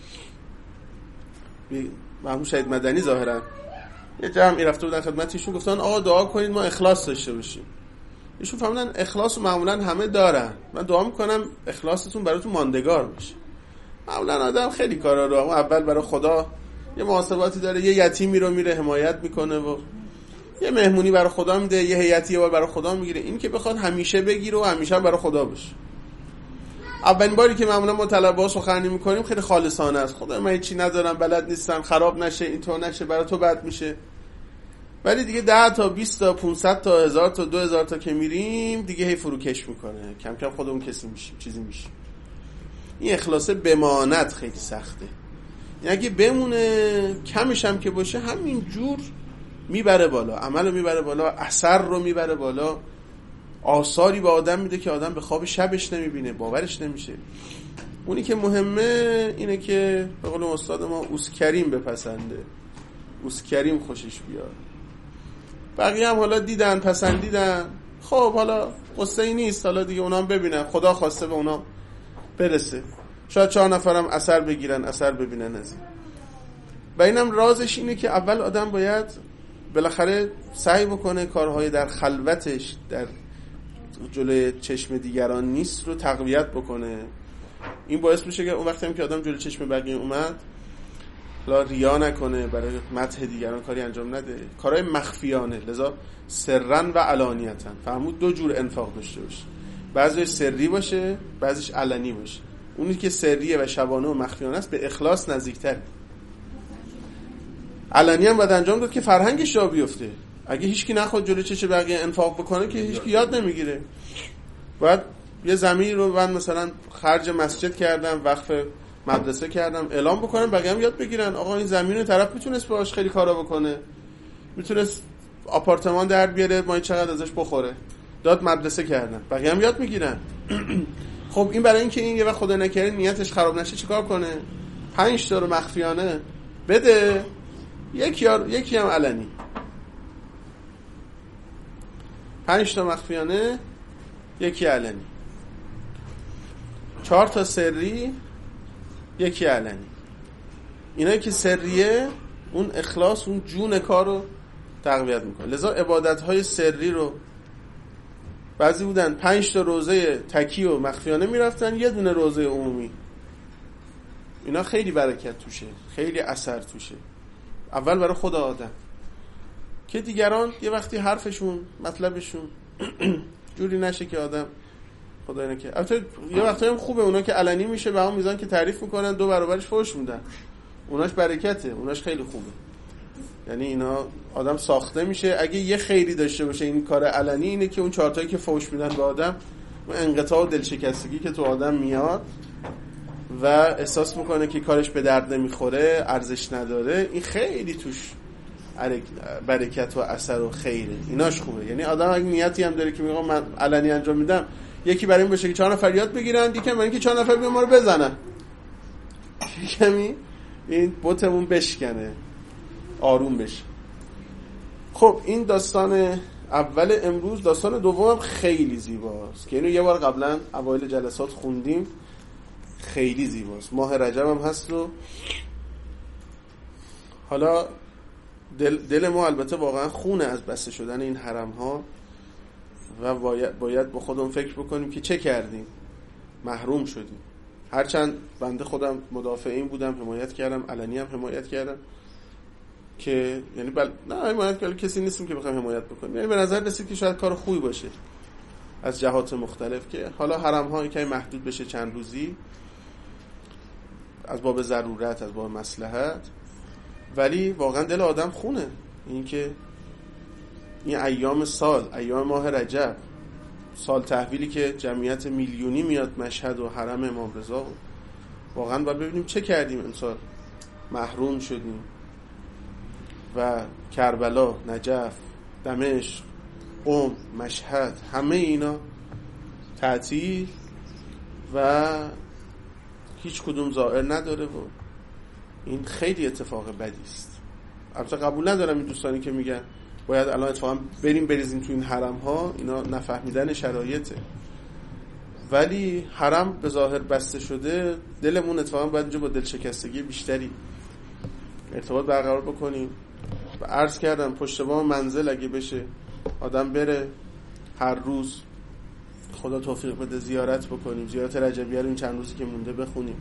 Speaker 1: مرحوم شهید مدنی ظاهرا یه جمعی رفته بودن خدمتشون، گفتن آقا دعا کنید ما اخلاص داشته باشیم. ایشون فهمیدن اخلاص معمولا همه دارن، من دعا میکنم اخلاصتون براتون ماندگار بشه. معمولا آدم خیلی کارا رو اول برای خدا یه محاسباتی داره، یه یتیمی رو میره حمایت میکنه و یه مهمونی برای خدا میده، یه هیئتی یه بار برای خدا میگیره. این که بخواد همیشه بگیره و همیشه برای خدا بشه. اولین باری که معمولا ما طلبه‌ها سخنرانی میکنیم خیلی خالصانه است، خدا من هیچی ندارم، بلد نیستم، خراب نشه، اینطور نشه، برای تو بد میشه. ولی دیگه ده تا بیست تا پانصد تا هزار تا دو هزار تا که میریم دیگه هی فروکش میکنه، کم کم خودمون کسی میشیم، چیزی میشیم. این اخلاص بماند خیلی سخته. یعنی اگه بمونه کمش هم که باشه همین جور میبره بالا، عمل رو میبره بالا، اثر رو میبره بالا، آثاری به آدم میده که آدم به خواب شبش نمیبینه، باورش نمیشه. اونی که مهمه اینه که به قول استاد ما اوس کریم بپسنده، اوس کریم خوشش بیاد. بقیه هم حالا دیدن پسندیدن، خب حالا قصه ای نیست، حالا دیگه اونا هم ببینن، خدا خواسته به اونا برسه، شاید چهار نفرم اثر بگیرن، اثر ببینن از این. و اینم رازش اینه که اول آدم باید بالاخره سعی بکنه کارهای در خلوتش، در جلوی چشم دیگران نیست رو تقویت بکنه. این باعث میشه که اون وقتی هم که آدم جلوی چشم بقیه اومد لا ریا نکنه، برای مدح دیگران کاری انجام نده، کارهای مخفیانه. لذا سرن و علانیتن فرمود دو جور انفاق داشته باشه، بعضیش سری باشه بعضیش علنی باشه. اونی که سریه و شبانه و مخفیانه است به اخلاص نزدیکتره. علنی هم باید انجام داد که فرهنگش جا بیفته. اگه هیچکی نخواد جلوی چشم بقیه انفاق بکنه که هیچکی یاد نمیگیره. باید یه زمینی رو من مثلا خرج مسجد کردم، وقف مدرسه کردم، اعلام بکنم بقیه هم یاد بگیرن. آقا این زمین طرف میتونست باهاش خیلی کارا بکنه، میتونست آپارتمان در بیاره، ما چقدر ازش بخوره، داد مدرسه کردن، بقیه هم یاد میگیرن. خب این برای اینکه این یه وقت خدا نکرده نیتش خراب نشه چیکار کنه؟ پنج تا رو مخفیانه بده، یکی یکی هم علنی. پنج تا مخفیانه، یکی علنی. چهار تا سری، یکی علنی. اینایی که سریه اون اخلاص، اون جون کار رو تقویت میکنه. لذا عبادت‌های سری رو بعضی بودن پنج تا روزه تکی و مخفیانه میرفتن، یه دونه روزه عمومی. اینا خیلی برکت توشه، خیلی اثر توشه. اول برای خود آدم که دیگران یه وقتی حرفشون مطلبشون جوری نشه که آدم خدا اینه که البته یه وقتی هم خوبه اونا که علنی میشه به اون میزان که تعریف میکنن دو برابرش فحش میدن، اوناش برکته، اوناش خیلی خوبه. یعنی اینا آدم ساخته میشه. اگه یه خیری داشته باشه این کار علنی اینه که اون چهارتایی که فحش میدن به آدم، اون انقطاع و دلشکستگی که تو آدم میاد و احساس میکنه که کارش به درد نمیخوره، ارزش نداره، این خیلی توش برکت و اثر و خیره. ایناش خوبه. یعنی آدم اگه نیتی هم داره که میگه من علنی انجام میدم، یکی برای این باشه که چهار نفر یاد بگیرن، یکی برای اینکه چهار نفر بیان ما رو بزنن، کمی این بوتمون بشکنه، آروم بشه. خب این داستان اول امروز. داستان دومم خیلی زیباست که اینو یه بار قبلا اوایل جلسات خوندیم، خیلی زیباست. ماه رجب هم هست و حالا دل, دل ما البته واقعا خونه از بسته شدن این حرم ها و باید, باید با خودمون فکر بکنیم که چه کردیم، محروم شدیم. هرچند بنده خودم مدافع این بودم، حمایت کردم، علنی هم حمایت کردم که یعنی بل... نه حمایت کردم، کسی نیستیم که بخوایم حمایت بکنیم، یعنی به نظر رسید که شاید کار خوبی باشه از جهات مختلف که حالا حرم ها یکی محدود بشه چند روزی از باب ضرورت، از باب مصلحت. ولی واقعا دل آدم خونه این که این ایام سال، ایام ماه رجب، سال تحویلی که جمعیت میلیونی میاد مشهد و حرم امام رضا، واقعا باید ببینیم چه کردیم امسال. محروم شدیم و کربلا، نجف، دمشق، قم، مشهد، همه اینا تعطیل و هیچ کدوم زائر نداره و این خیلی اتفاق بدی است. البته قبول ندارم این دوستانی که میگن باید الان اتفاقا بریم بریزیم تو این حرم ها، اینا نفهمیدن شرایطه. ولی حرم به ظاهر بسته شده، دلمون اتفاقا باید اینجا با دلشکستگی بیشتری ارتباط برقرار بکنیم. و عرض کردم پشت بام منزل اگه بشه آدم بره هر روز، خدا توفیق بده، زیارت بکنیم، زیارت رجبیه رو این چند روزی که مونده بخونیم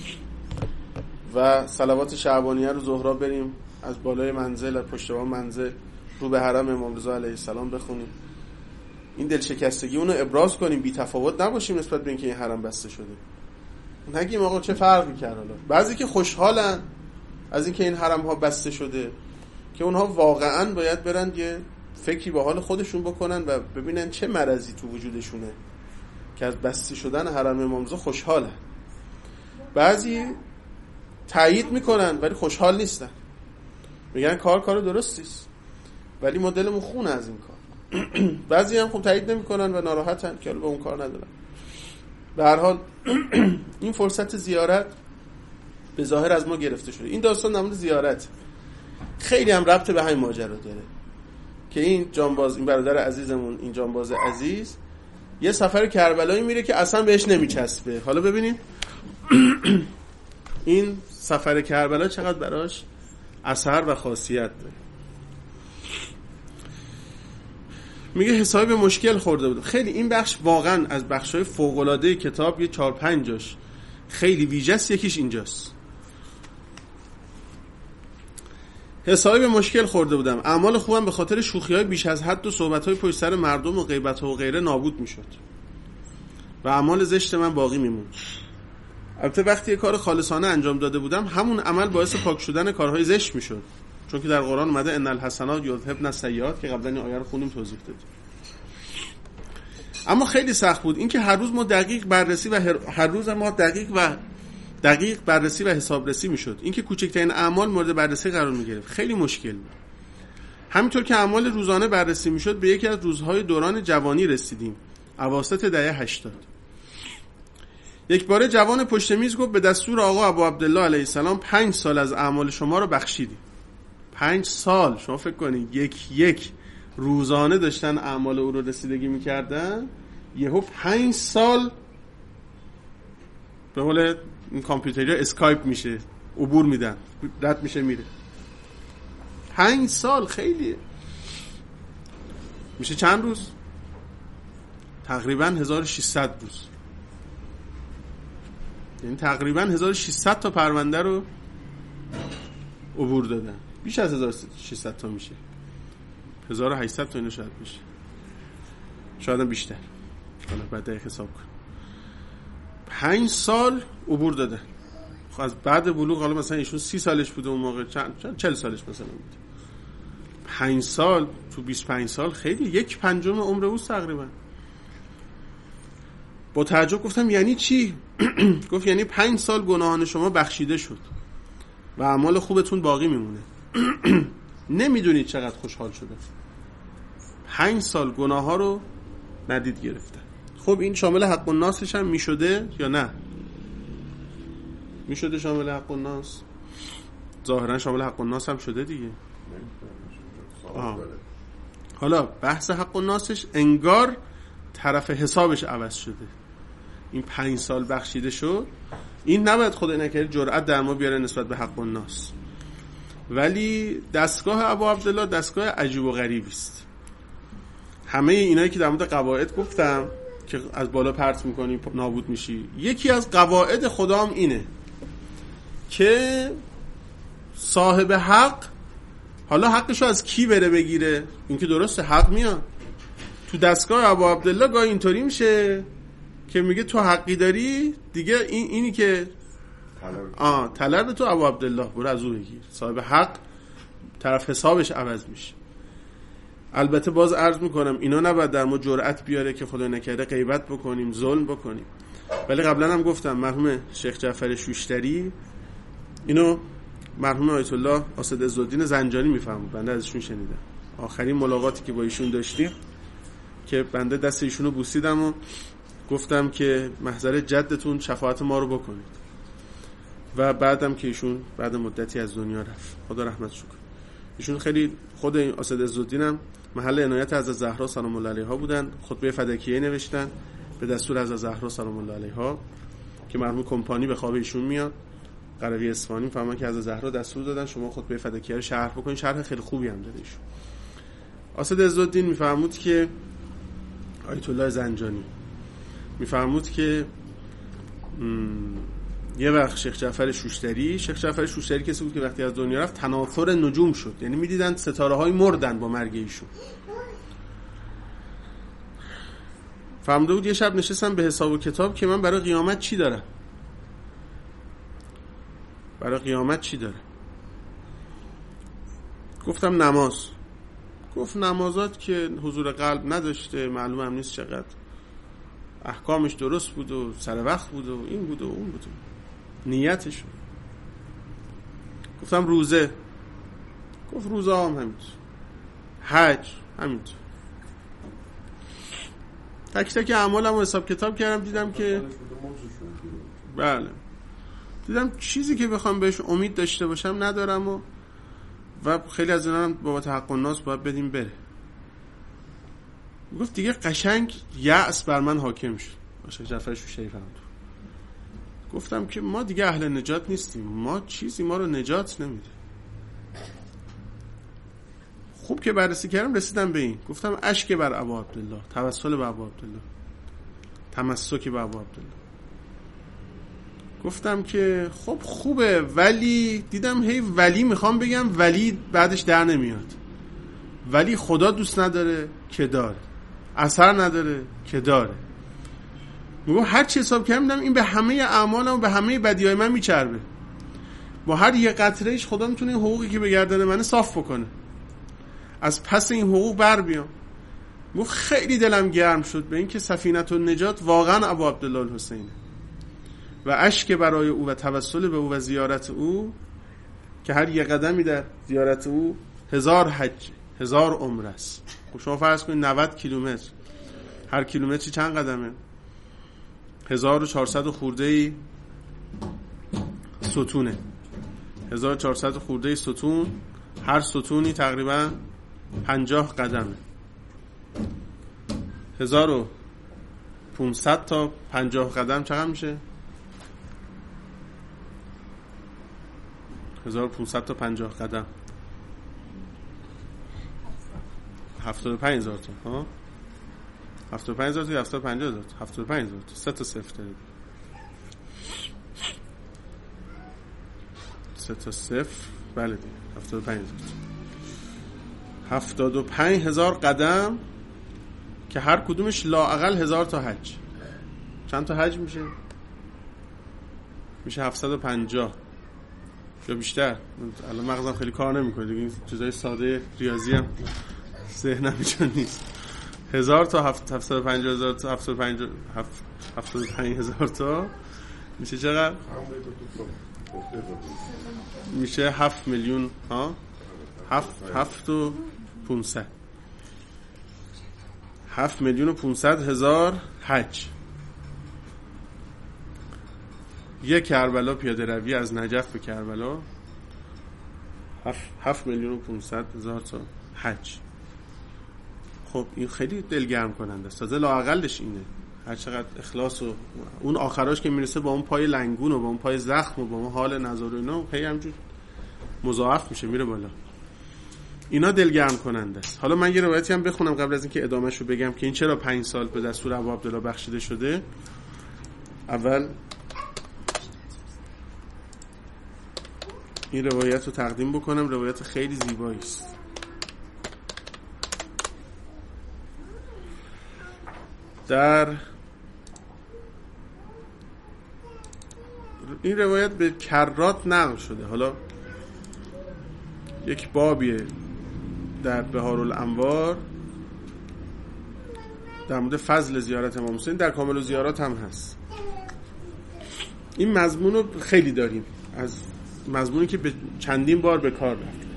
Speaker 1: و صلوات شعبانیه رو ظهرا بریم از بالای منزل، از پشت بام منزل رو به حرم امام رضا علیه السلام بخونیم. این دلشکستگی اونو ابراز کنیم، بی تفاوت نباشیم نسبت به اینکه این حرم بسته شده. نگیم آقا چه فرقی کرد. حالا بعضی که خوشحالن از اینکه این حرم ها بسته شده که اونها واقعا باید برن یه فکری به حال خودشون بکنن و ببینن چه مرضی تو وجودشونه که از بسته شدن حرم امام رضا خوشحالن. بعضی تایید میکنن ولی خوشحال نیستن، میگن کار کار درستیست ولی ما دلمون خونه از این کار. بعضی هم خب تایید نمیکنن و ناراحتن که به اون کار ندارن. به هر حال این فرصت زیارت به ظاهر از ما گرفته شده. این داستان در مورد زیارت خیلی هم ربط به همین ماجرا داره که این جانباز، این برادر عزیزمون، این جانباز عزیز یه سفر کربلایی میره که اصلا بهش نمیچسبه. حالا ببینید این سفر کربلا چقدر براش اثر و خاصیت داره. میگه حسابی به مشکل خورده بود. خیلی این بخش واقعا از بخشای فوق‌العاده کتاب، یه چهار پنجاش خیلی ویژه‌ست، یکیش اینجاست. حسابی به مشکل خورده بودم، اعمال خوبم به خاطر شوخی‌های بیش از حد و صحبت‌های پشت سر مردم و غیبت‌ها و غیره نابود می‌شد و اعمال زشت من باقی می‌موند. البته وقتی یه کار خالصانه انجام داده بودم، همون عمل باعث پاک شدن کارهای زشت می‌شد، چون که در قرآن اومده ان الحسنات یذهبن السیئات که قبلا این آیه رو خوندیم توضیح دادیم. اما خیلی سخت بود این که هر روز ما دقیق بررسی و هر, هر روز ما دقیق و دقیق بررسی و حسابرسی میشد. این که کوچکترین اعمال مورد بررسی قرار میگرفت خیلی مشکل بود. همینطور که اعمال روزانه بررسی میشد، به یکی از روزهای دوران جوانی رسیدیم، اواسط دهه هشتاد. یک باره جوان پشت میز گفت به دستور آقا ابو عبدالله علیه السلام پنج سال از اعمال شما رو بخشیدیم. پنج سال، شما فکر کنید یک یک روزانه داشتن اعمال او رو رسیدگی میکردن، یهو پنج سال به قول این کامپیوترها اسکایپ میشه، عبور میدن، رد میشه میره. پنج سال خیلیه. میشه چند روز؟ تقریبا هزار و ششصد روز. یعنی تقریبا هزار و ششصد تا پرونده رو عبور دادن. بیش از هزار و ششصد تا میشه، هزار و هشتصد تا اینو شاید میشه، شاید هم بیشتر، حالا بعد دقیق حساب کن. پنج سال عبور دادن. خب از بعد بلوغ، حالا مثلا ایشون سی سالش بوده اون موقع، چند چل سالش مثلا بوده. پنج سال تو بیست و پنج سال خیلی، یک پنجم عمر اوست تقریبا. با تعجب گفتم یعنی چی؟ گفت یعنی پنج سال گناهان شما بخشیده شد و اعمال خوبتون باقی میمونه. نمیدونید چقدر خوشحال شده. پنج سال گناه ها رو ندید گرفتن. خب این شامل حق الناسش هم میشده یا نه؟ میشده شامل حق الناس؟ ظاهرا شامل حق الناس هم شده دیگه. آه. حالا بحث حق الناسش انگار طرف حسابش عوض شده. این پنج سال بخشیده شد، این نباید خدا نکرد جرأت در ما بیاره نسبت به حق الناس. ولی دستگاه ابو عبدالله دستگاه عجیب و غریبی است. همه اینایی که در مورد قواعد گفتم که از بالا پرت میکنی نابود میشی، یکی از قواعد خدام اینه که صاحب حق، حالا حقشو از کی بره بگیره، این که درسته حق میاد تو دستگاه ابو عبدالله. گاهی اینطوری میشه که میگه تو حقی داری دیگه، این اینی که آه طلب تو ابو عبدالله برو از او بگیر. صاحب حق طرف حسابش عوض میشه. البته باز عرض میکنم اینا نباید در ما جرأت بیاره که خدا نکرده غیبت بکنیم، ظلم بکنیم. ولی قبلا هم گفتم مرحوم شیخ جعفر شوشتری اینو مرحوم آیت الله اسد عزالدین زنجانی میفهمه، بنده ازشون شنیدم. آخرین ملاقاتی که با ایشون داشتیم که بنده دست ایشونو بوسیدم و گفتم که محضر جدتون شفاعت ما رو بکنید. و بعدم که ایشون بعد مدتی از دنیا رفت، خدا رحمتش کنه. ایشون خیلی، خود اسد عزالدین هم محل عنایت حضرت زهرا سلام الله علیها بودن. خطبه فدکیه نوشتن به دستور حضرت زهرا سلام الله علیها که مرحوم کمپانی به خواب ایشون میاد. قروی اصفهانی فهمن که حضرت زهرا دستور دادن شما خطبه فدکیه رو شرح بکنین. شرح خیلی خوبی هم داده ایشون. اسد عزالدین میفرمود که آیت الله زنجانی میفرمود که یه وقت شیخ جعفر شوشتری شیخ جعفر شوشتری کسی بود که وقتی از دنیا رفت تناثر نجوم شد، یعنی میدیدن ستاره های مردن با مرگ ایشون. فهمده بود یه شب نشستم به حساب و کتاب که من برای قیامت چی دارم، برای قیامت چی دارم. گفتم نماز. گفت نمازات که حضور قلب نداشته، معلوم هم نیست چقدر احکامش درست بود و سر وقت بود و این بود و اون بود، نیتش. گفتم روزه. گفت روزه هم همینطور، حج همینطور. تک تک اعمالم رو حساب کتاب کردم، دیدم که بله، دیدم چیزی که بخوام بهش امید داشته باشم ندارم و و خیلی از اینا هم بابت حق الناس باید بدیم بره. گفت دیگه قشنگ یأس بر من حاکم شد. شیخ جعفر شوشتری فهمید. گفتم که ما دیگه اهل نجات نیستیم، ما چیزی ما رو نجات نمیده. خوب که بررسی کردم رسیدم به این. گفتم اشک بر ابو عبدالله، توسل به ابو عبدالله، تمسک به ابو عبدالله. گفتم که خب خوبه، ولی دیدم هی ولی میخوام بگم ولی بعدش در نمیاد. ولی خدا دوست نداره که داره، اثر نداره که داره. میگم هر چی حساب کردم این به همه اعمالم و به همه بدیهای من میچربه. با هر یه قطرهش خدا میتونه این حقوقی که به گردن منه صاف بکنه، از پس این حقوق بر بیام. میگم خیلی دلم گرم شد به این که سفینه النجات واقعا ابو عبدالله الحسینه و اشک برای او و توسل به او و زیارت او که هر یه قدمی در زیارت او هزار حج، هزار عمره است. خب شما فرض کنید نود کیلومتر، هر کیلومتری چند قدمه؟ هزار و چهارصد خورده ای ستونه، هزار و چهارصد خورده ای ستون، هر ستونی تقریبا پنجاه قدمه. هزار و پونصد تا پنجاه قدم چقدر میشه؟ هزار و پونصد تا پنجاه قدم هفتاد و پنج هزار تا. ها هفتاد و پنج هزار تا یا هفتاد و پنج هزار تا؟ هفتاد و پنج هزار تا. سه تا صفر دارید. سه تا صفر. بله دیگه هفتاد و پنج هزار تا. هفتاد و پنج هزار قدم که هر کدومش لااقل هزار تا حج. چند تا حج میشه؟ میشه هفتصد و پنجاه یا بیشتر. الان مغزم خیلی کار نمیکنه دیگه، این چیزای ساده ریاضی هم ذهنم چون نیست. هزار تا هفتصد و پنجاه هزار تا هفتاد و پنج هفتاد و پنج هزار تا میشه چقدر؟ میشه هفت میلیون. ها هفت هفت و پونصد هفت میلیون و پونصد هزار حج. یک کربلا پیاده روی از نجف به کربلا هفت, هفت میلیون و پونصد هزار تا حج. خب این خیلی دلگرم کننده است. تازه لااقلش اینه، هر چقدر اخلاص و اون آخراش که میرسه با اون پای لنگون و با اون پای زخم و با اون حال نظر و اینا هی همجور مضاعف میشه، میره بالا. اینا دلگرم کننده است. حالا من یه روایتی هم بخونم قبل از اینکه ادامهش رو بگم که این چرا پنج سال به دستور ابو عبدالله بخشیده شده. اول این روایت رو تقدیم بکنم. روایت خیلی زیبایی است. در این روایت به کرات نقل شده. حالا یک بابیه در بهارالانوار در مورد فضل زیارت امام حسین، در کامل زیارات هم هست. این مضمون رو خیلی داریم، از مضمونی که به چندین بار به کار رفت.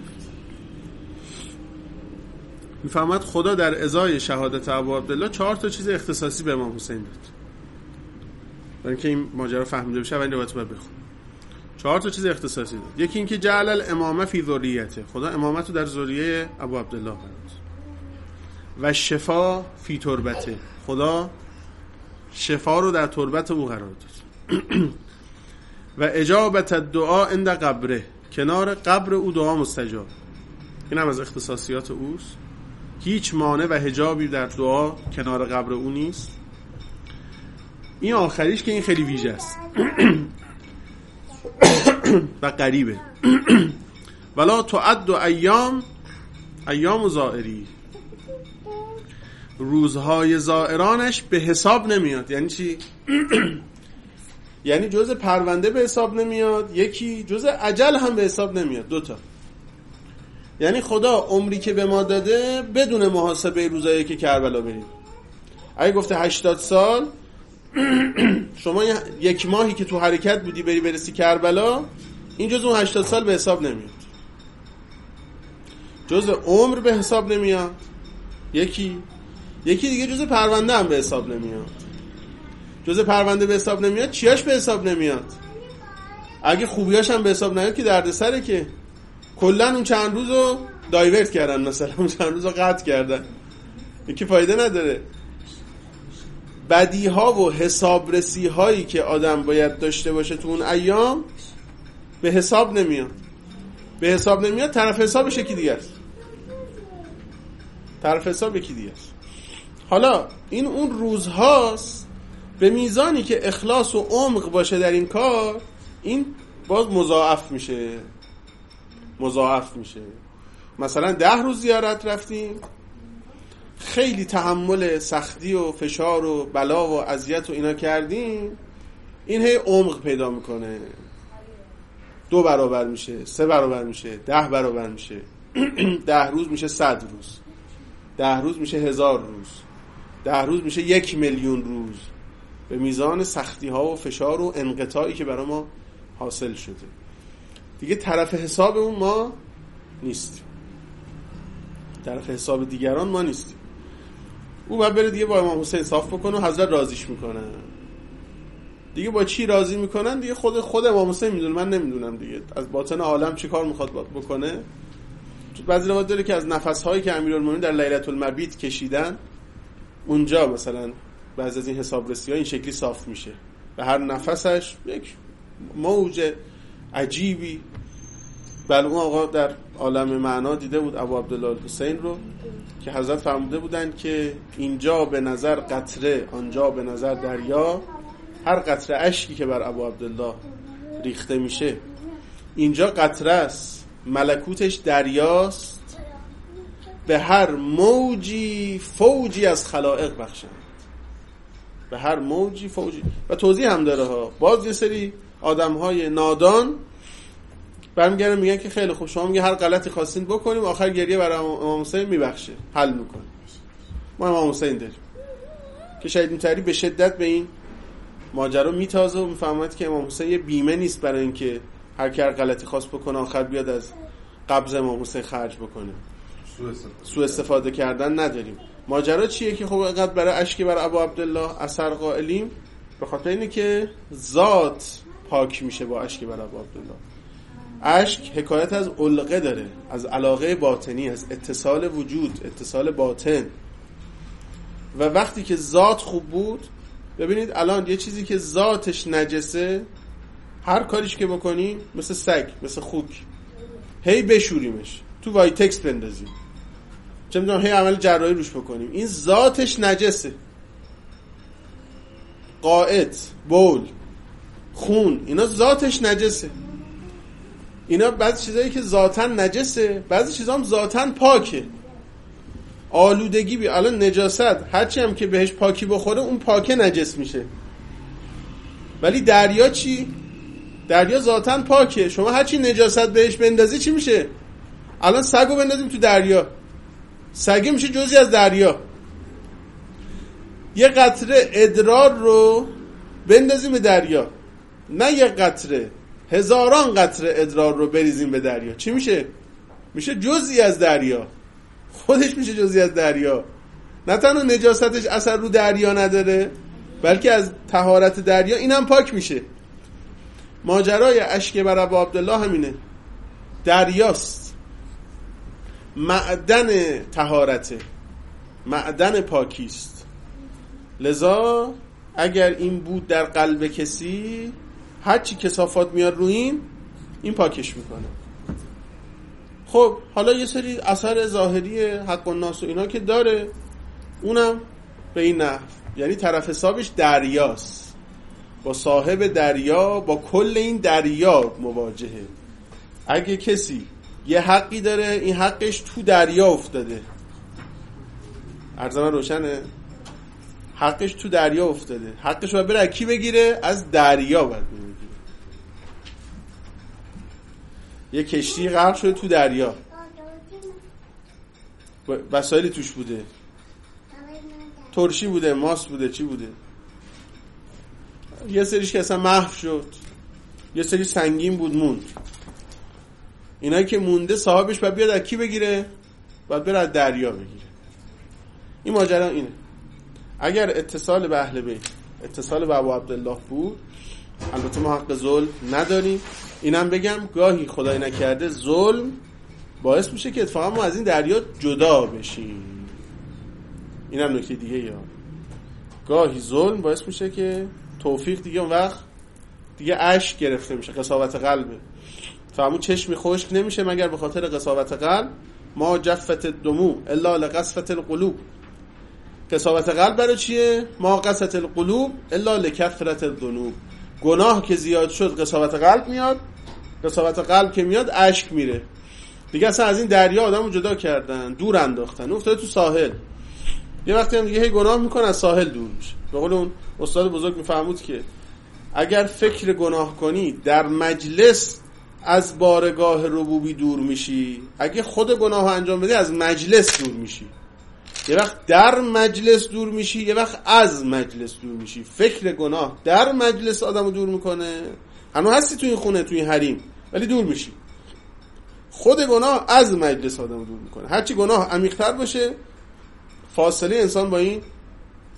Speaker 1: میفهمد خدا در ازای شهادت ابو عبدالله چهار تا چیز اختصاصی به امام حسین داد. برای اینکه این ماجرا فهمیده بشه اول روایت باید بخون. چهار تا چیز اختصاصی داد. یکی اینکه جعل الامامه فی ذریته، خدا امامت رو در ذریه ابو عبدالله قرار داد. و شفا فی تربته، خدا شفا رو در تربت او قرار داد. و اجابت الدعا عند قبره، کنار قبر او دعا مستجاب. این هم از اختصاصیات اوست. هیچ مانع و حجابی در دعا کنار قبر او نیست. این آخریش که این خیلی ویژه است و غریبه. ولا تعد ایام ایام زائری، روزهای زائرانش به حساب نمیاد. یعنی چی؟ یعنی جز پرونده به حساب نمیاد، یکی جز اجل هم به حساب نمیاد. دوتا. یعنی خدا عمری که به ما داده بدون محاسبه روزایی که کربلا بریم. اگه گفته هشتاد سال، شما یک ماهی که تو حرکت بودی بری برسی کربلا، این جز اون هشتاد سال به حساب نمیاد. جز عمر به حساب نمیاد. یکی یکی دیگه جز پرونده هم به حساب نمیاد. جز پرونده به حساب نمیاد، چیاش به حساب نمیاد. اگه خوبیاش هم به حساب نمیاد که دردسره، که کلن اون چند روزو دایورت کردن، مثلا اون چند روزو قطع کردن، یکی فایده نداره. بدی ها و حسابرسی هایی که آدم باید داشته باشه تو اون ایام به حساب نمیاد. به حساب نمیاد، طرف حسابش یکی دیگه است. طرف حساب یکی دیگه است. حالا این اون روزهاست، به میزانی که اخلاص و عمق باشه در این کار، این باز مضاعف میشه. مضاعف میشه. مثلا ده روز زیارت رفتیم، خیلی تحمل سختی و فشار و بلا و اذیت و اینا کردیم، این هی عمق پیدا میکنه. دو برابر میشه، سه برابر میشه، ده برابر میشه. ده روز میشه صد روز، ده روز میشه هزار روز، ده روز میشه یک میلیون روز، به میزان سختی ها و فشار و انقطاعی که برای ما حاصل شده. دیگه طرف حساب اون ما نیستیم، طرف حساب دیگران ما نیستیم. او باید بره دیگه با امام حسین صاف بکنه و حضرت راضیش میکنه. دیگه با چی راضی میکنن دیگه خود خود امام حسین میدونه، من نمیدونم دیگه از باطن عالم چی کار میخواد بکنه. بعضی روایت داره که از نفس‌هایی که امیرالمومنین در لیلة المبیت کشیدن اونجا مثلا بعضی از این حسابرسی‌ها این شکلی صاف میشه و هر نفسش یک موج عجیبی. بله اون آقا در عالم معنا دیده بود ابو عبدالله حسین رو که حضرت فرموده بودن که اینجا به نظر قطره آنجا به نظر دریا، هر قطره اشکی که بر ابو عبدالله ریخته میشه اینجا قطره است، ملکوتش دریاست، به هر موجی فوجی از خلائق بخشند، به هر موجی فوجی. و توضیح هم داره ها. باز یه سری آدم های نادان برمیگردن میگن که خیلی خوب شما میگه هر غلطی خواستین بکنیم آخر گریه برای امام حسین میبخشه، حل میکنه. ما امام حسین داریم که شهید مطهری به شدت به این ماجرا میتازه و میفهمد که امام حسین یه بیمه نیست برای اینکه هر کی هر غلطی خواست بکنه آخر بیاد از قبض امام حسین خرج بکنه. سوء استفاده کردن نداریم. ماجرا چیه که خب اینقدر برای اشکی برای ابو عبدالله اثر قائلیم؟ به خاطر اینه که ذات پاک میشه با اشکی برای ابو عبدالله. اشک حکایت از علقه داره، از علاقه باطنی، از اتصال وجود، اتصال باطن. و وقتی که ذات خوب بود، ببینید الان یه چیزی که ذاتش نجسه هر کاریش که بکنی مثل سگ، مثل خوک، هی بشوریمش تو وایتکس بندازیم، چه میدونم هی عمل جراحی روش بکنیم، این ذاتش نجسه. قائط، بول، خون، اینا ذاتش نجسه. اینا بعضی چیزایی که ذاتاً نجسه، بعضی چیزا هم ذاتاً پاکه. آلودگی بی الان نجاست هرچی هم که بهش پاکی بخوره اون پاکه نجس میشه. ولی دریا چی؟ دریا ذاتاً پاکه، شما هرچی نجاست بهش بندازی چی میشه؟ الان سگو بندازیم تو دریا، سگه میشه جزئی از دریا. یه قطره ادرار رو بندازیم به دریا، نه یه قطره، هزاران قطره ادرار رو بریزیم به دریا، چی میشه؟ میشه جزئی از دریا، خودش میشه جزئی از دریا. نه تنها نجاستش اثر رو دریا نداره بلکه از طهارت دریا اینم پاک میشه. ماجرای اشک بر ابو عبدالله همینه، دریاست، معدن طهارته، معدن پاکیست. لذا اگر این بود در قلب کسی هرچی کثافات میاد رو این این پاکش میکنه. خب حالا یه سری اثر ظاهری حق الناس و اینا که داره، اونم به این نحو، یعنی طرف حسابش دریاست، با صاحب دریا، با کل این دریا مواجهه. اگه کسی یه حقی داره این حقش تو دریا افتاده، عرض من روشنه، حقش تو دریا افتاده، حقش رو بره کی بگیره؟ از دریا باید بگیره. یه کشتی غرق شده تو دریا، وسایلی توش بوده، ترشی بوده، ماس بوده، چی بوده، یه سریش که اصلا محو شد، یه سری سنگین بود موند. اینایی که مونده صاحبش باید بیاد از کی بگیره؟ باید بره از دریا بگیره. این ماجرا اینه. اگر اتصال به اهل بیت، اتصال به ابو عبدالله بود، البته ما حق ظلم نداریم. اینم بگم گاهی خدای نکرده ظلم باعث میشه که اتفاقا ما از این دریا جدا بشیم. اینم نکته دیگه یا گاهی ظلم باعث میشه که توفیق دیگه اون وقت دیگه اشک گرفته میشه، قساوت قلبه. فهمون چشمی خشک نمیشه مگر به خاطر قساوت قلب. ما جفت الدموع الا لقسوة القلوب. قساوت قلب برای چیه؟ ما قسوة القلوب الا لکثرة الذنوب. گناه که زیاد شد قساوت قلب میاد، قساوت قلب که میاد اشک میره. دیگه اصلا از این دریا آدمو جدا کردن، دور انداختن، افتاده تو ساحل. یه وقتی هم دیگه هی گناه میکنه از ساحل دور میشه. به قول اون استاد بزرگ میفهمود که اگر فکر گناه کنی در مجلس از بارگاه ربوبی دور میشی، اگه خود گناه انجام بدی از مجلس دور میشی. یه وقت در مجلس دور میشی، یه وقت از مجلس دور میشی. فکر گناه در مجلس آدمو دور میکنه، هنوز هستی تو این خونه، تو این حریم، ولی دور میشی. خود گناه از مجلس آدمو دور میکنه. هرچی گناه عمیق‌تر باشه فاصله انسان با این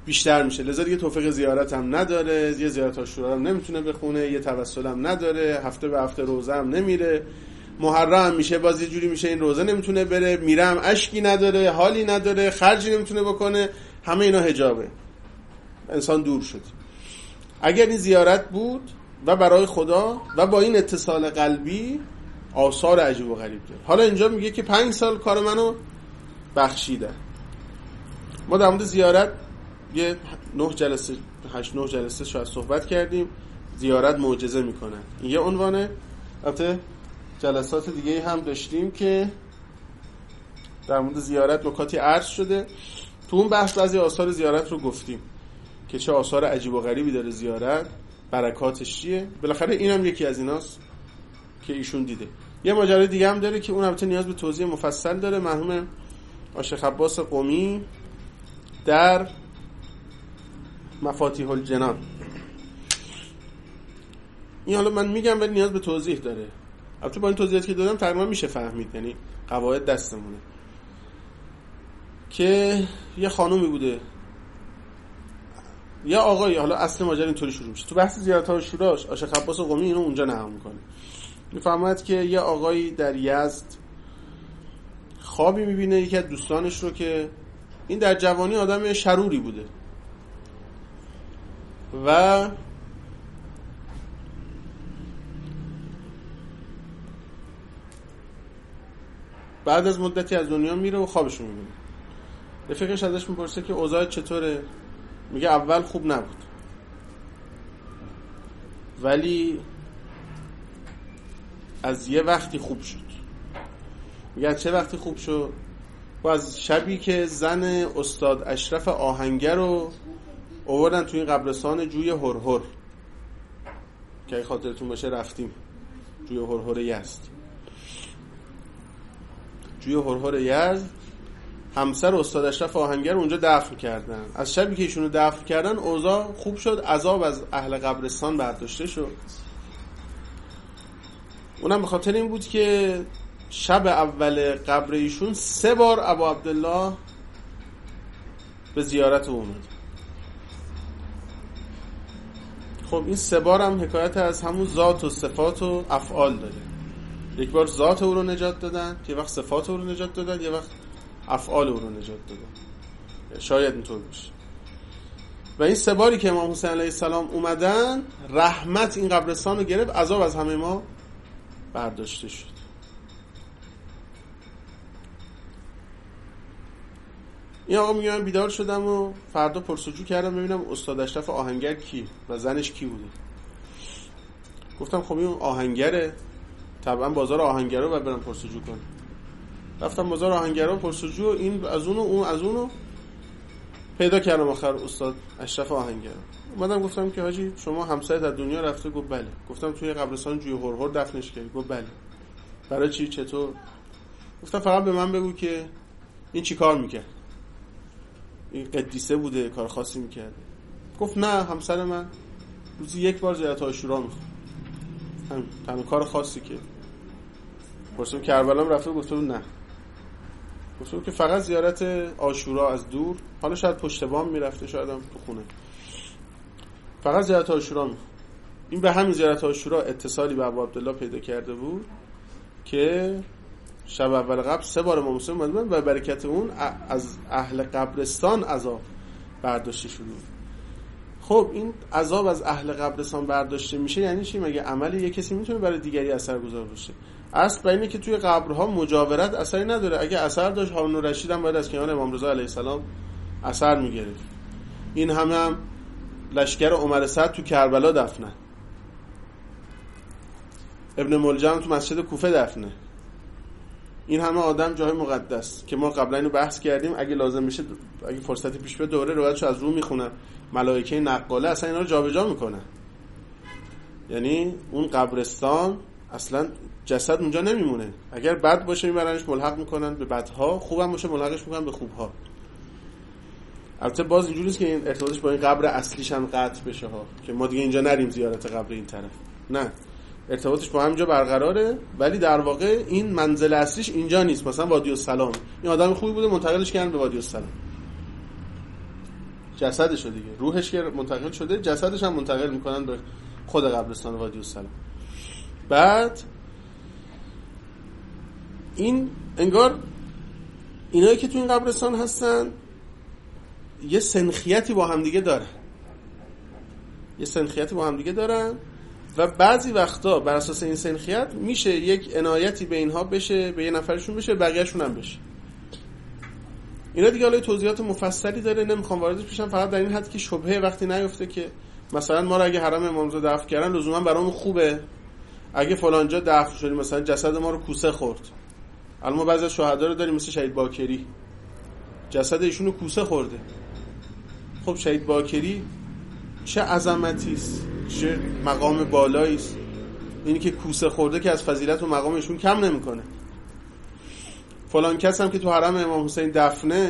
Speaker 1: بیشتر میشه، لذا دیگه توفیق زیارت هم نداره، یه زیارت عاشورا هم نمیتونه بخونه، یه توسل هم نداره، هفته به هفته روزه هم نمیره، محرم هم میشه باز یه جوری میشه این روزه نمیتونه بره، میره هم اشکی نداره، حالی نداره، خرجی نمیتونه بکنه، همه اینا حجابه، انسان دور شد. اگر این زیارت بود و برای خدا و با این اتصال قلبی آثار عجیب و غریب داره. حالا اینجا میگه که پنج سال کار منو بخشیدن. ما در مورد زیارت یه نه جلسه هشت نه جلسه شاید صحبت کردیم. زیارت معجزه میکنه، این یه عنوانه. البته جلسات دیگه هم داشتیم که در مورد زیارت نکاتی عرض شده. تو اون بحث بعضی آثار زیارت رو گفتیم که چه آثار عجیب و غریبی داره زیارت، برکاتش چیه. بالاخره اینم یکی از ایناست که ایشون دیده. یه ماجرای دیگه هم داره که اون البته نیاز به توضیح مفصل داره. مرحوم شیخ عباس قمی در مفاتیح الجنان، این حالا من میگم ولی نیاز به توضیح داره. البته با این توضیحاتی که دادم تقریبا میشه فهمید، یعنی قواعد دستمونه. که یه خانومی بوده یا آقایی، حالا اصل ماجرا اینطوری شروع میشه. تو بحث زیارت ها و شوراش شیخ عباس قمی اینو اونجا نقل میکنه. میفهمد که یه آقایی در یزد خوابی میبینه یکی از دوستانش رو که این در جوانی آدم شروری بوده و بعد از مدتی از دنیا میره و خوابش رو میبینه. رفیقش ازش میپرسه که اوضاع چطوره؟ میگه اول خوب نبود ولی از یه وقتی خوب شد. میگه چه وقتی خوب شد؟ و از شبی که زن استاد اشرف آهنگر رو آوردن توی قبرستان جوی هرهر که اگه خاطرتون باشه رفتیم جوی هرهر یزد. جوی هرهر یزد همسر استاد اشرف آهنگر اونجا دفن کردن. از شبی که ایشونو دفن کردن اوضاع خوب شد، عذاب از اهل قبرستان برداشته شد. اونم به خاطر این بود که شب اول قبر ایشون سه بار ابو عبدالله به زیارت او اومد. خب این سه بار هم حکایت از همون ذات و صفات و افعال داره. یک بار ذات او رو نجات دادن، یه وقت صفات او رو نجات دادن، یه وقت افعال او رو نجات دادن. شاید اینطور باشه. و این سه باری که امام حسین علیه السلام اومدن، رحمت این قبرستان رو گرفت، عذاب از همه ما برداشته شد. این آقا میگه من بیدار شدم و فردا پرسجو کردم ببینم استاد اشرف آهنگر کی و زنش کی بوده. گفتم خب این آهنگره، طبعا بازار آهنگر رو باید برم پرسجو کنم. رفتم بازار آهنگر رو پرسجو، این از اونو اون از اونو پیدا کردم آخر استاد اشرف آهنگر. اومدم گفتم که حاجی شما همسایت از دنیا رفته؟ گفت بله. گفتم توی قبرستان جوی هرهر دفنش کردی؟ گفت بله. برای چی؟ چطور؟ گفتم فقط به من بگو که این چی کار میکرد. این قدیسه بوده، کار خاصی میکرد؟ گفت نه، همسر من روزی یک بار زیارت عاشورا میخواد، همین تنها کار خاصی که. پرسیدم کربلا رفته؟ گفته نه. گفتم که فقط زیارت عاشورا از دور، حالا شاید پشت بام میرفته، شاید هم تو خونه، فقط زیارت عاشورا میخواد. این به همین زیارت عاشورا اتصالی به ابو عبدالله پیدا کرده بود که شب اول قبل سه بار امام حسین اومدن و برکت اون از اهل قبرستان عذاب برداشته شده. خب این عذاب از اهل قبرستان برداشته میشه یعنی چی؟ مگه عمل یک کسی میتونه برای دیگری اثرگذار باشه؟ اصل بر اینه که توی قبرها مجاورت اثری نداره. اگه اثر داشت هارون الرشید هم باید از کنار امام رضا علیه السلام اثر میگرفت. این همه هم لشکر عمر سعد تو کربلا دفنه، ابن ملجم تو مسجد کوفه دفنه. این همه آدم جای مقدس که ما قبلا اینو بحث کردیم، اگه لازم میشه اگه فرصتی پیش بیاد دوره روایتشو از رو میخونم. ملائکه نقاله اصلا اینا رو جابجا میکنن، یعنی اون قبرستان اصلا جسد اونجا نمیمونه. اگر بد باشه میبرنش ملحق میکنن به بدها، خوبم باشه ملحقش میکنن به خوبها. البته باز اینجوری نیست که این ارتباطش با این قبر اصلیش هم قطع بشه ها، که ما دیگه اینجا نریم زیارت قبر این طرف. نه، ارتباطش با همینجا برقراره، ولی در واقع این منزل اصلیش اینجا نیست. مثلا وادی السلام، این آدم خوبی بوده منتقلش کردن به وادی السلام. جسدشو دیگه، روحش که منتقل شده جسدش هم منتقل میکنن به خود قبرستان وادی السلام. بعد این انگار اینایی که تو این قبرستان هستن یه سنخیتی با هم دیگه دارن، یه سنخیتی با هم دیگه دارن و بعضی وقتا بر اساس این سنخیت میشه یک عنایتی به اینها بشه، به یه نفرشون بشه، بقیه‌شون هم بشه. اینا دیگه حالا توضیحات مفصلی داره، نمیخوام واردش بشم، فقط در این حد که شبهه وقتی نیفته که مثلا ما رو اگه حرم امام رضا دفن کردن لزوما برامون خوبه، اگه فلان جا دفن شدیم مثلا جسد ما رو کوسه خورد. الان ما بعضی از شهدا رو داریم مثل شهید باکری، جسد ایشون رو کوسه خورده. خب شهید باکری چه عظمتی است، چه مقام بالایی است، اینی که کوسه خورده که از فضیلت و مقامشون کم نمیکنه. فلان کس هم که تو حرم امام حسین دفنه،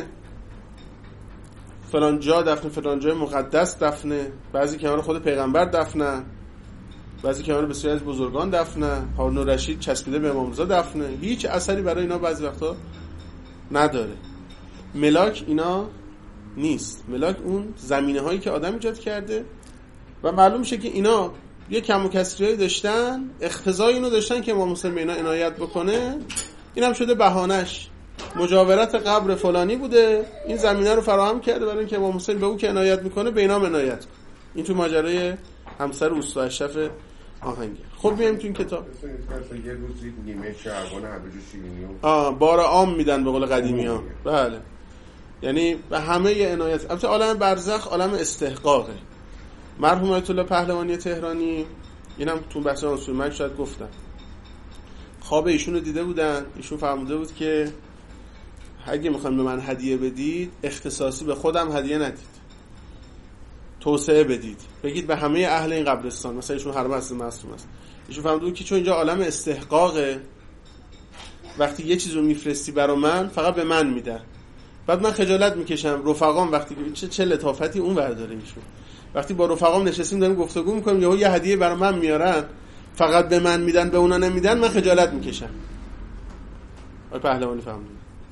Speaker 1: فلان جا دفنه، فلان جای مقدس دفنه، بعضی کنار خود پیغمبر دفنه، بعضی کنار بسیاری از بزرگان دفنه، هارون الرشید چسبیده به امام رضا دفنه، هیچ اثری برای اینا بعضی وقتا نداره. ملاک اینا نیست، ملاک اون زمینه هایی که آدم ایجاد کرده و معلوم میشه که اینا یه کم و کسری داشتن، اقتضای اینو داشتن که امام حسین به اینا عنایت بکنه. اینم شده بهانش، مجاورت قبر فلانی بوده، این زمینه رو فراهم کرده برای اینکه امام حسین به او که عنایت میکنه به اینا عنایت کنه. این تو ماجرای همسر اوستا اشرف آهنگر. خب بیایم تو این کتاب.
Speaker 2: مثلا یه روزی نیمه شعبان همه جو شیرینی
Speaker 1: آه بار عام میدن به قول قدیمی‌ها. بله. یعنی به همه عنایت. البته عالم برزخ عالم استحقاقه. مرحوم آیت الله پهلوانی تهرانی اینم تو بحث اصول مرگ شاید گفتم. خواب ایشون رو دیده بودن، ایشون فرموده بود که اگه میخواین به من هدیه بدید اختصاصی به خودم هدیه ندید، توسعه بدید، بگید به همه اهل این قبرستان. مثلا ایشون حرم اصل معصوم است، ایشون فرموده بود که چون اینجا عالم استحقاقه، وقتی یه چیزو میفرستی برا من فقط به من میدن، بعد من خجالت میکشم. رفقام وقتی چه چه لطافتی اون برداره ایشون، وقتی با رفقام نشستیم داریم گفتگو میکنیم یهو یه هدیه برا من میارن فقط به من میدن به اونا نمیدن، من خجالت میکشم. آقای پهلوانی فهمیدن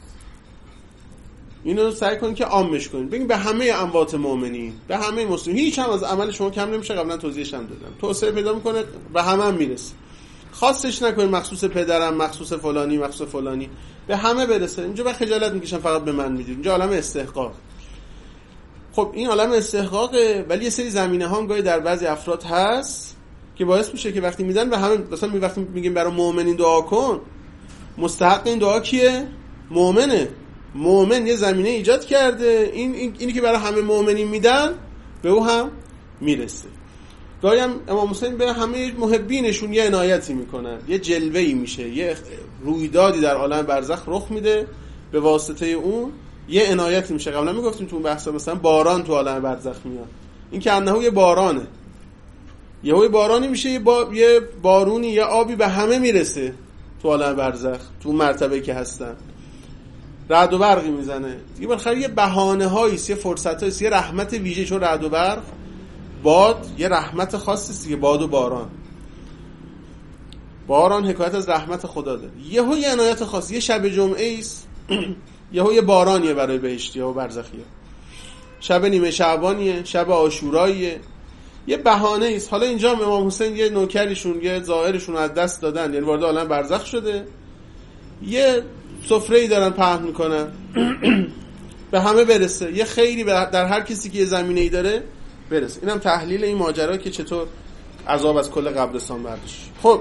Speaker 1: اینو سعی کنین که عامش کنین، بگین به همه اموات مؤمنین، به همه مسلمین، هیچ هم از عمل شما کم نمیشه. قبلا توضیحش هم دادم، توسعه پیدا میکنه به همه هم میرسه. خاصش نکنین مخصوص پدرم، مخصوص فلانی، مخصوص فلانی، به همه برسه. اینجا من خجالت میکشم فقط به من میدید، اینجا عالم استحقاق. خب این عالم استحقاقه، ولی یه سری زمینه ها هم گاهی در بعضی افراد هست که باعث میشه که وقتی میدن به همه، مثلا می وقتی میگیم برای مؤمنین دعا کن، مستحق این دعا کیه؟ مؤمنه. مؤمن یه زمینه ایجاد کرده، این, این اینی که برای همه مؤمنین میدن به او هم میرسه. گاهی هم امام حسین به همه محبینشون یه عنایتی میکنن، یه جلوه‌ای میشه، یه رویدادی در عالم برزخ رخ میده، به واسطه اون یه عنایتی میشه. قبلا میگفتیم تو اون بحثا مثلا باران تو عالم برزخ میاد، این که انه یه بارانه، یه هوی بارانی میشه، یه, با... یه بارونی، یه آبی به همه میرسه تو عالم برزخ، تو مرتبه که هستن، رعد و برقی میزنه دیگه. بالاخره یه بهانه هایی است، یه فرصت هایی، یه رحمت ویژه، چون رعد و برق، باد یه رحمت خاصی است دیگه، باد و باران. باران حکایت از رحمت خدا داره. یهو یه عنایت خاص، یه شب جمعه است یهو یه بارانیه برای بهشتی‌ها و برزخی‌ها، شب نیمه شعبانیه، شب عاشوراییه، یه بهانه است. حالا اینجا امام حسین یه نوکرشون، یه زائرشون از دست دادن، یعنی وارد عالم برزخ شده، یه سفره‌ای دارن پهن میکنن به همه برسه، یه خیری در هر کسی که یه زمینه‌ای داره برسه. اینم تحلیل این ماجرا که چطور عذاب از کل قبرستان برداشت. خب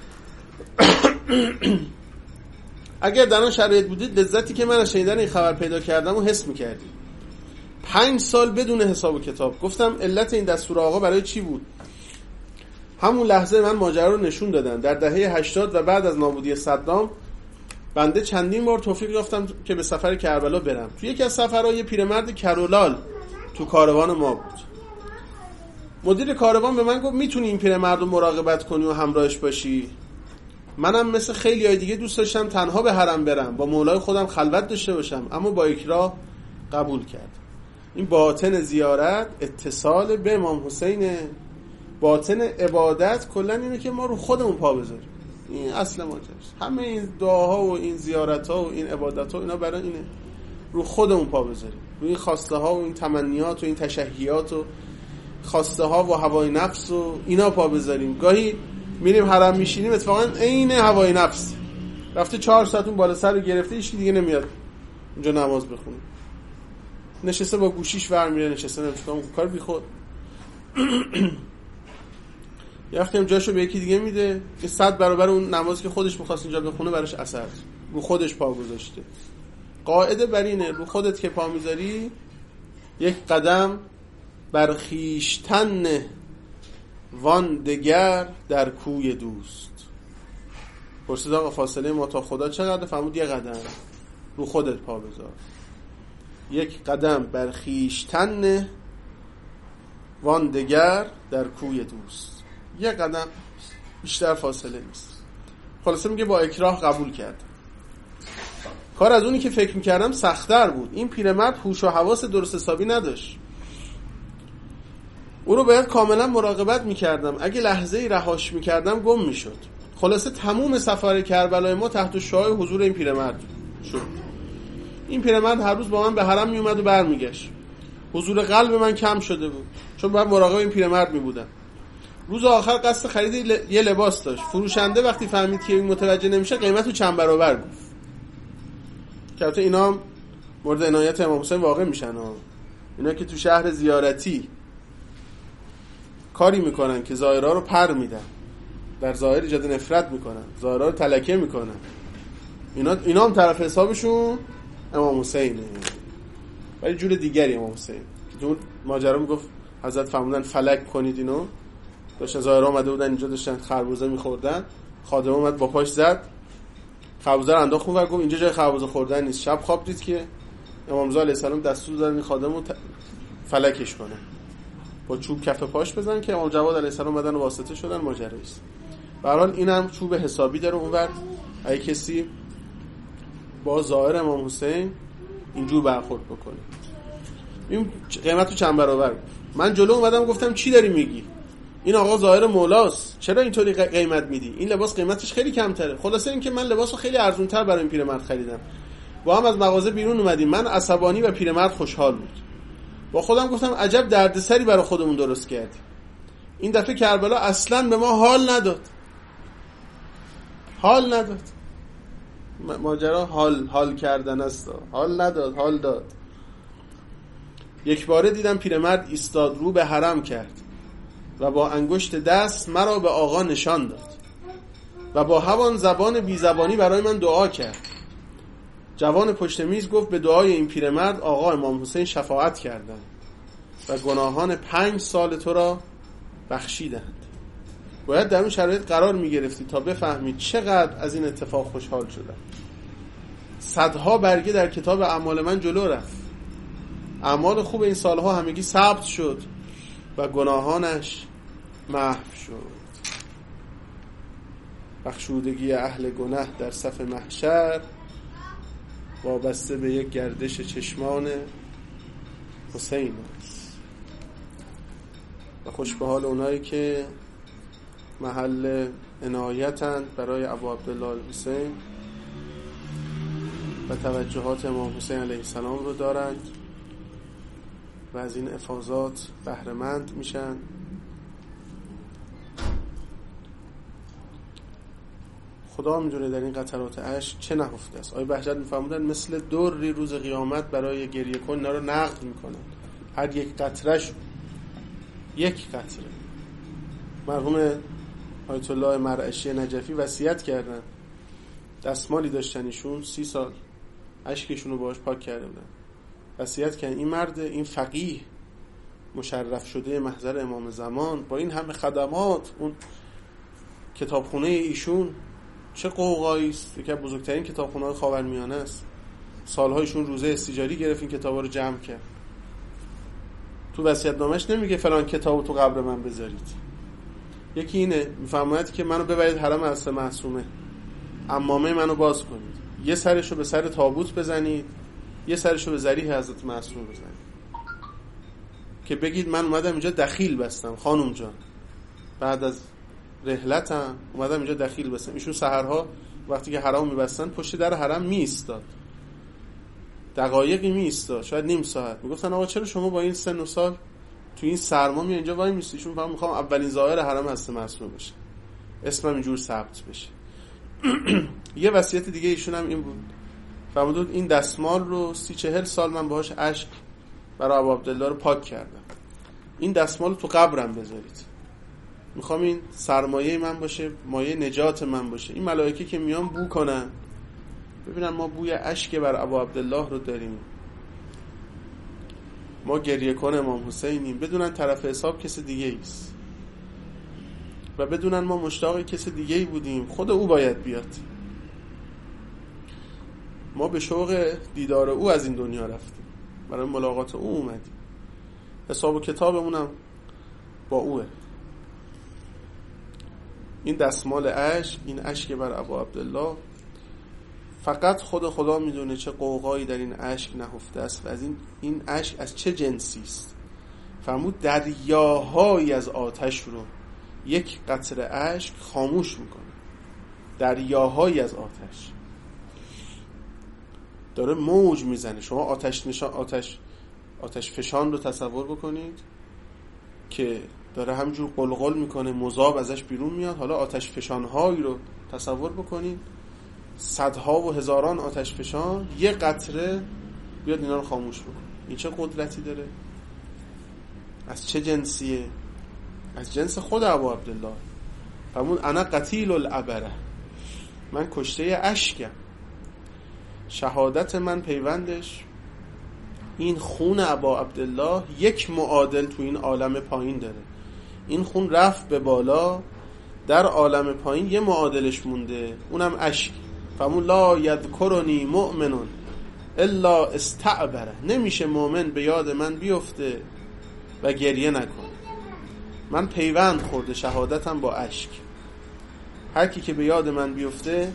Speaker 1: اگر در آن شرایط بودید، لذتی که من از شنیدن این خبر پیدا کردم و حس می‌کردید. پنج سال بدون حساب و کتاب. گفتم علت این دستور آقا برای چی بود؟ همون لحظه من ماجرا رو نشون دادن. در دهه هشتاد و بعد از نابودی صدام بنده چندین بار توفیق یافتم که به سفر کربلا برم. تو یکی از سفرها یه پیرمرد کرولال تو کاروان ما بود. مدیر کاروان به من گفت میتونی این پیرمرد رو مراقبت کنی و همراهش باشی؟ منم مثل خیلی های دیگه دوست داشتم تنها به حرم برم، با مولای خودم خلوت داشته باشم، اما با اکراه قبول کرد. این باطن زیارت اتصال به امام حسین، باطن عبادت کلا اینه که ما رو خودمون پا بذاریم. این اصل ماجراست. همه این دعاها و این زیارت‌ها و این عبادت‌ها اینا برای اینه، رو خودمون پا بذاریم. روی این خواسته ها و این تمنیات و این تشهیات و خواسته ها و هوای نفس و اینا پا بذاریم. گاهی میریم حرم میشینیم اتفاقا عین هوای نفس رفته چهار ساعت اون بالا سر رو گرفته، هیچ کی دیگه نمیاد اونجا نماز بخونه، نشسته با گوشیش ور میره، نشسته نمیشه کار بیخود. یه وقتی هم جاشو به یکی دیگه میده که صد برابر اون نمازی که خودش می‌خواست اینجا بخونه براش اثر رو خودش پا گذاشته. قاعده بر اینه رو خودت که پا میذاری یک قدم بر خویشتن نه، وان دگر در کوی دوست. پرسید آقا فاصله ما تا خدا چقدر؟ فرمود یه قدم. رو خودت پا بذار، یک قدم بر خویشتن نه، وان دگر در کوی دوست. یه قدم، بیشتر فاصله نیست. خلاصه میگه با اکراه قبول کرد. کار از اونی که فکر میکردم سخت‌تر بود. این پیرمرد هوش و حواس درست حسابی نداشت. او رو باید کاملا مراقبت میکردم. اگه لحظه‌ای رهاش میکردم گم میشد. خلاصه تموم سفر کربلای ما تحت شعاع حضور این پیرمرد شد. این پیرمرد هر روز با من به حرم میومد و برمیگشت. حضور قلب من کم شده بود چون من مراقب این پیرمرد میبودم. روز آخر قصد خرید ل... یه لباس داشت. فروشنده وقتی فهمید که این متوجه نمیشه قیمتو چند برابر گفت. که البته اینا هم مورد عنایت امام حسین واقع میشن ها. اینا که تو شهر زیارتی کاری میکنن که زائرها رو پر میدن، در ظاهر ایجاد نفرت میکنن، زائرها رو تلکه میکنن، اینا اینا هم طرف حسابشون امام حسینه. ولی جور دیگری امام حسین که اون ماجرا میگفت حضرت فرمودن فلک کنید اینو. داشتن زائرها اومده بودن اینجا داشتن خربوزه میخوردن، خادم اومد با پاش زد خربوزه رو انداخت اونور، گفت اینجا جای خربوزه خوردن نیست. شب خواب دید که امام رضا علیه السلام دستور دادن این خادم رو فلکش کنه، با چوب کف پاش بزنن که امام جواد علیه السلام اومدن و واسطه شدن. ماجرایی است. به هر حال اینم چوب حسابی داره اونور. اگه کسی با ظاهر امام حسین اینجور برخورد بکنه این قیمتو چند برابر. من جلو اومدم گفتم چی داری میگی؟ این آقا ظاهر مولاست، چرا اینطوری قیمت میدی؟ این لباس قیمتش خیلی کمتره. خلاصه این که من لباسو خیلی ارزونتر برای این پیرمرد خریدم. با هم از مغازه بیرون اومدیم. من عصبانی و پیرمرد خوشحال بود. با خودم گفتم عجب دردسری برای خودمون درست کردیم. این دفعه کربلا اصلاً به ما حال نداد. حال نداد. ماجرا حال حال کردن است. حال نداد، حال داد. یک باره دیدم پیرمرد ایستاد رو به حرم کرد و با انگشت دست مرا به آقا نشان داد و با همان زبان بی زبانی برای من دعا کرد. جوان پشت میز گفت به دعای این پیرمرد آقا امام حسین شفاعت کردند و گناهان پنج سال تو را بخشیدند. باید در اون شرایط قرار می گرفتی تا بفهمید چقدر از این اتفاق خوشحال شدم. صدها برگه در کتاب اعمال من جلو رفت. اعمال خوب این سالها همگی ثبت شد و گناهانش محو شد. بخشودگی اهل گناه در صف محشر وابسته به یک گردش چشمان حسین است و خوش به حال اونایی که محل عنایتند برای ابو عبدالله حسین و توجهات امام حسین علیه السلام رو دارند و از این افاضات بهره مند میشن. خدا میدونه در این قطرات اشک چه نهفته است. آیه بهجت میفرمودن مثل دوری روز قیامت برای گریه کن اینا رو نقد میکنن. هر یک قطرهش یک قطره. مرحوم آیت الله مرعشی نجفی وصیت کردن، دستمالی داشتن ایشون سی سال اشکشون رو باهاش پاک کرده بودن. وصیت کردن این مرد، این فقیه مشرف شده محضر امام زمان با این همه خدمات، اون کتابخونه ایشون چه قوقایی است، یکی از بزرگترین کتابخونه‌های خاورمیانه است. سالهایشون روزه استیجاری گرفت این کتابا رو جمع کرد. تو وصیت‌نامه‌اش نمیگه فلان کتابو تو قبر من بذارید. یکی اینه میفرماید که منو ببرید حرم حضرت معصومه، عمامه منو باز کنید، یه سرشو به سر تابوت بزنید، یه سرشو به ذریح حضرت معصوم بزنید که بگید من اومدم اینجا دخیل بستم خانم جان، بعد از رحلتم اومدم اینجا دخیل بستم. ایشون سحرها وقتی که حرم میبستن پشت در حرم می ایستاد دقایقی میستا، شاید نیم ساعت. میگفتن آقا چرا شما با این سن و سال تو این سرما می اینجا وای میستی؟ چون فهم میخوام اولین زائر حرم هست معصومه بشه، اسمم اینجور ثبت بشه. یه وصیت دیگه ایشون هم این بود، فرمودند این دستمال رو سی چهل سال من باهاش اشک برای ابو عبدالله رو پاک کردم، این دستمال رو تو قبرم بذارید، میخوام این سرمایه من باشه، مایه نجات من باشه. این ملائکه که میان بو کنن ببینن ما بوی اشک بر ابو عبدالله رو داریم، ما گریه کن امام حسینیم، بدونن طرف حساب کسی دیگه ایست و بدونن ما مشتاق کسی دیگه ای بودیم، خود او باید بیاد. ما به شوق دیدار او از این دنیا رفتیم، برای ملاقات او اومدیم، حساب و کتابمونم با اوه. این دستمال اشک، این اشک بر ابو عبدالله، فقط خود خدا میدونه چه قوقایی در این اشک نهفته است و از این این اشک از چه جنسی است. فرمود دریاهایی از آتش رو یک قطره اشک خاموش میکنه، دریاهایی از آتش داره موج میزنه. شما آتش نشان آتش آتش فشان رو تصور بکنید که داره همجور قلقل میکنه، مذاب ازش بیرون میاد. حالا آتش فشانهایی رو تصور بکنید، صدها و هزاران آتش فشان، یه قطره بیاد اینا رو خاموش بکنه. این چه قدرتی داره؟ از چه جنسیه؟ از جنس خود ابو عبدالله. فرمود انا قتیل العبره، من کشته اشکم، شهادت من پیوندش این خون ابو عبدالله یک معادل تو این عالم پایین داره. این خون رفت به بالا، در عالم پایین یه معادلش مونده، اونم اشک. فرمود لا یذکرنی مؤمن الا استعبره، نمیشه مؤمن به یاد من بیفته و گریه نکنه. من پیوند خورده شهادتم با اشک، هر کی که به یاد من بیفته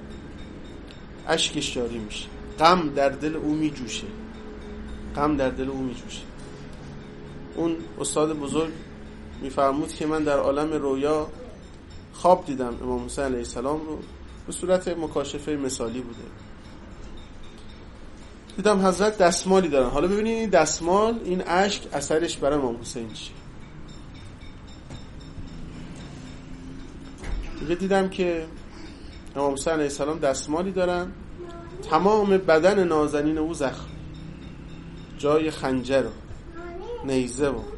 Speaker 1: اشکش جاری میشه، غم در دل او میجوشه، غم در دل او میجوشه. اون استاد بزرگ میفرمود که من در عالم رویا خواب دیدم امام حسین علیه السلام رو، به صورت مکاشفه مثالی بوده. دیدم حضرت دستمالی دارن. حالا ببینید این دستمال، این اشک اثرش برای امام حسین چیه. دیگه دیدم که امام حسین علیه السلام دستمالی دارن، تمام بدن نازنین او زخم، جای خنجر و نیزه و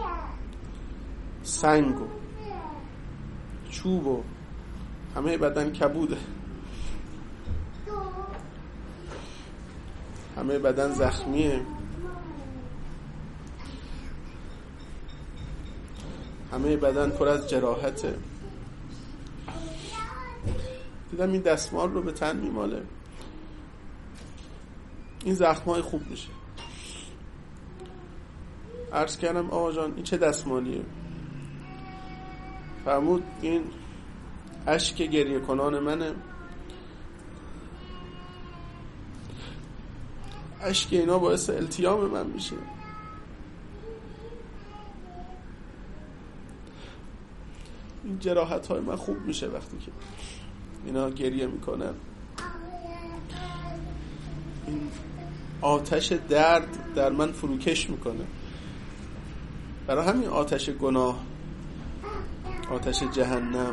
Speaker 1: سنگ و چوب و همه بدن کبوده، همه بدن زخمیه، همه بدن پر از جراحته. دیدم این دستمال رو به تن میماله، این زخمای خوب بشه. عرض کردم آقا جان این چه دستمالیه؟ فرمود این اشک گریه کنان منه، اشک اینا باعث التیام من میشه. این جراحت های من خوب میشه وقتی که اینا گریه میکنن. این آتش درد در من فروکش میکنه. برای همین آتش گناه، آتش جهنم،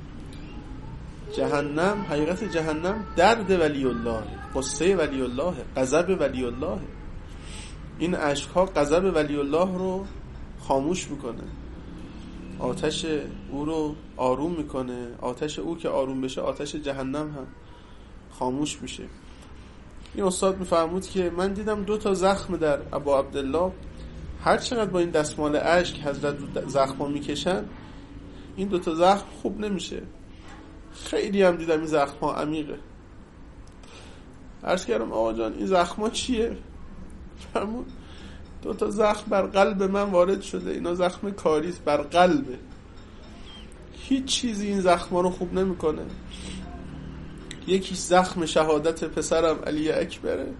Speaker 1: جهنم حقیقت جهنم درد ولی الله، قصه ولی الله، غضب ولی الله. این اشک ها غضب ولی الله رو خاموش میکنه، آتش او رو آروم میکنه. آتش او که آروم بشه آتش جهنم هم خاموش میشه. این استاد میفرمود که من دیدم دو تا زخم در ابو عبدالله، هر چقدر با این دستمال اشک حضرت زخم میکشن این دو تا زخم خوب نمیشه. خیلی هم دیدم این زخم ها عمیقه. عرض کردم آقا جان این زخم ها چیه؟ فرمود دو تا زخم بر قلب من وارد شده، اینا زخم کاریست، بر قلبه، هیچ چیزی این زخم ها رو خوب نمیکنه. یکیش زخم شهادت پسرم علی اکبره،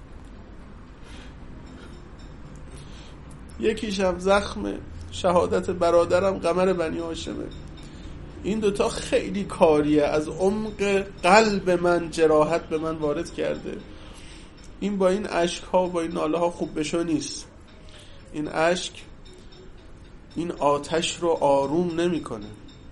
Speaker 1: یکیش هم زخم شهادت برادرم قمر بنی هاشمه. این دوتا خیلی کاریه، از عمق قلب من جراحت به من وارد کرده. این با این اشک ها با این ناله ها خوب بشو نیست. این اشک این آتش رو آروم نمی کنه.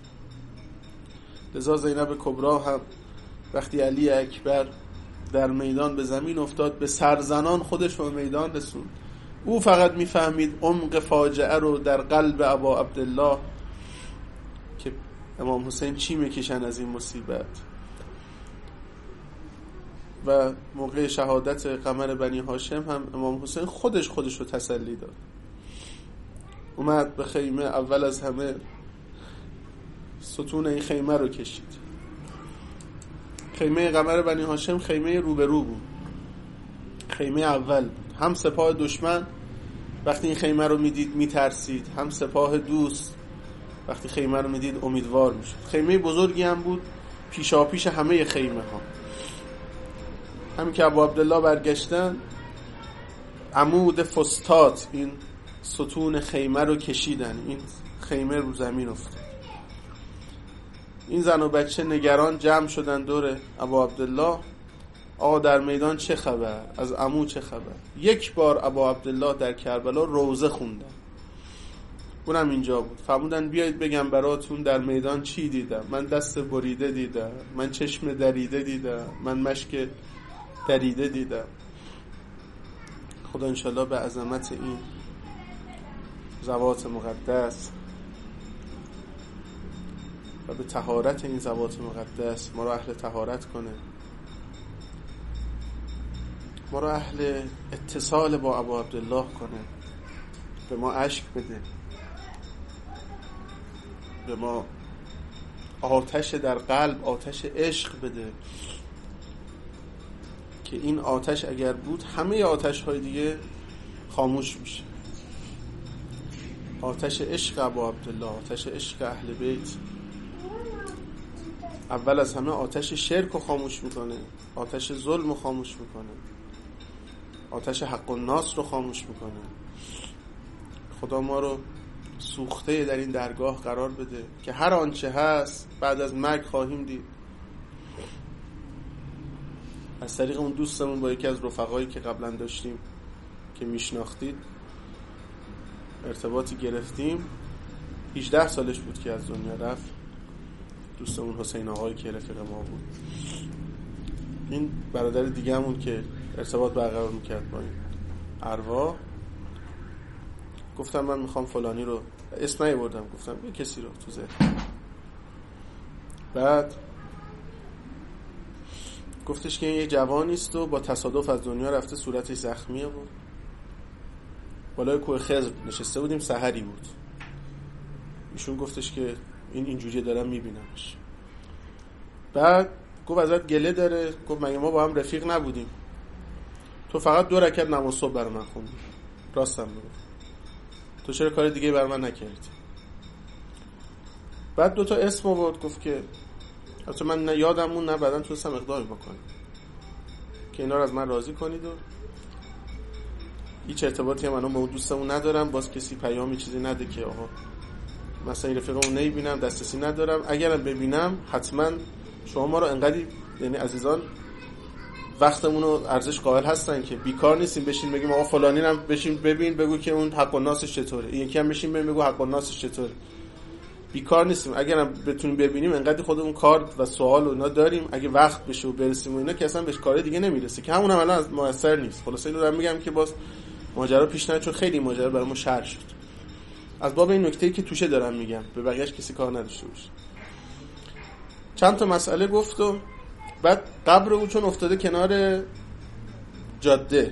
Speaker 1: لذا زینب کبرا هم وقتی علی اکبر در میدان به زمین افتاد، به سرزنان خودش رو میدان رسوند. او فقط میفهمید عمق فاجعه رو در قلب ابا عبدالله که امام حسین چی میکشن از این مصیبت. و موقع شهادت قمر بنی هاشم هم امام حسین خودش خودش رو تسلی داد. اومد به خیمه، اول از همه ستون این خیمه رو کشید. خیمه قمر بنی هاشم خیمه روبرو بود، خیمه اول بود. هم سپاه دشمن وقتی این خیمه رو میدید میترسید، هم سپاه دوست وقتی خیمه رو میدید امیدوار میشد. خیمه بزرگی هم بود، پیشا پیش همه خیمه ها. همین که ابو عبدالله برگشتن، عمود فستاد این ستون خیمه رو کشیدن، این خیمه رو زمین افتاد. این زن و بچه نگران جمع شدن دور ابو عبدالله. آقا در میدان چه خبر؟ از عمو چه خبر؟ یک بار ابو عبدالله در کربلا روزه خوندن، اونم اینجا بود. فرمودن بیایید بگم براتون در میدان چی دیدم. من دست بریده دیدم، من چشم دریده دیدم، من مشک دریده دیدم. خدا انشالله به عظمت این ذوات مقدس و به طهارت این ذوات مقدس ما رو اهل طهارت کنه، ما رو اهل اتصال با ابو عبدالله کنه، به ما اشک بده، به ما آتش در قلب، آتش عشق بده که این آتش اگر بود همه آتش های دیگه خاموش میشه. آتش عشق ابو عبدالله، آتش عشق اهل بیت اول از همه آتش شرک رو خاموش میکنه، آتش ظلم رو خاموش میکنه، آتش حق الناس رو خاموش میکنه. خدا ما رو سوخته در این درگاه قرار بده که هر آنچه هست بعد از مرگ خواهیم دید. از طریق اون دوستمون با یکی از رفقایی که قبلا داشتیم که میشناختید ارتباطی گرفتیم. هجده سالش بود که از دنیا رفت. دوستمون حسین آقایی که رفیق ما بود. این برادر دیگه همون که ارتباط برقرار میکرد با این ارواح، گفتم من میخوام فلانی رو، اسم نیاوردم، گفتم یه کسی رو تو ذهن. بعد گفتش که این یه جوانیست و با تصادف از دنیا رفته، صورتش زخمیه بود، بالای کوه خضر نشسته بودیم، سحری بود. ایشون گفتش که این اینجوری دارم میبینمش. بعد گفت ازت گله داره. گفت مگه ما با هم رفیق نبودیم؟ تو فقط دو رکعت نماز صبح برای من خوندی. راستم بگو، تو چرا کار دیگه برای من نکردی؟ بعد دو تا اسم آورد، گفت که البته من نه یادمون نه بعداً تونستم اقدامی بکنم که اینا رو از من راضی کنید و هیچ ارتباطی هم من با اون دوستمون ندارم. باز کسی پیامی چیزی نده که آقا مثلا این رفیقمون نمیبینم، دسترسی ندارم، اگرم ببینم حتما شما ما رو انقدر، یعنی عزیزان وقتمون رو ارزش قائل هستن که بیکار نیستیم بشین بگیم آقا فلانی هم بشین ببین بگو که اون حق الناسش چطوره، یکی هم بشین ببین بگو حق الناسش چطوره. بیکار نیستیم، اگرم بتونیم ببینیم انقدر خودمون کار و سوال و اینا داریم، اگه وقت بشه و برسیم و اینا که اصلا بهش کار دیگه نمیرسه که همون هم الان از موثر نیست. خلاصه اینو دارم میگم که باز ماجرا پیش نره، چون خیلی ماجرا برامون شر شد. از باب این نکته‌ای که توشه دارم میگم، به بقیه‌اش کسی کار نداشته باشه. چند تا مسئله گفت و بعد قبر او چون افتاده کنار جاده،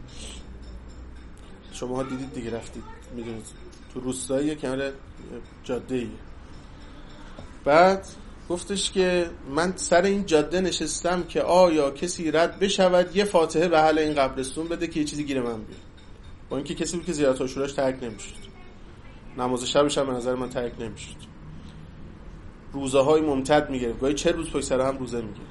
Speaker 1: شماها دیدید دیگه، رفتید میدونید تو روستایی کنار جاده‌ای. بعد گفتش که من سر این جاده نشستم که آیا کسی رد بشود یه فاتحه به اهل این قبرستون بده که یه چیزی گیر من بیاد. با اینکه کسی بود که زیارت عاشوراش ترک نمیشد، نماز شبش هم به نظر من ترک نمیشد، روزه های ممتد میگرفت، گاهی چه روز پشت سر هم روزه میگرفت.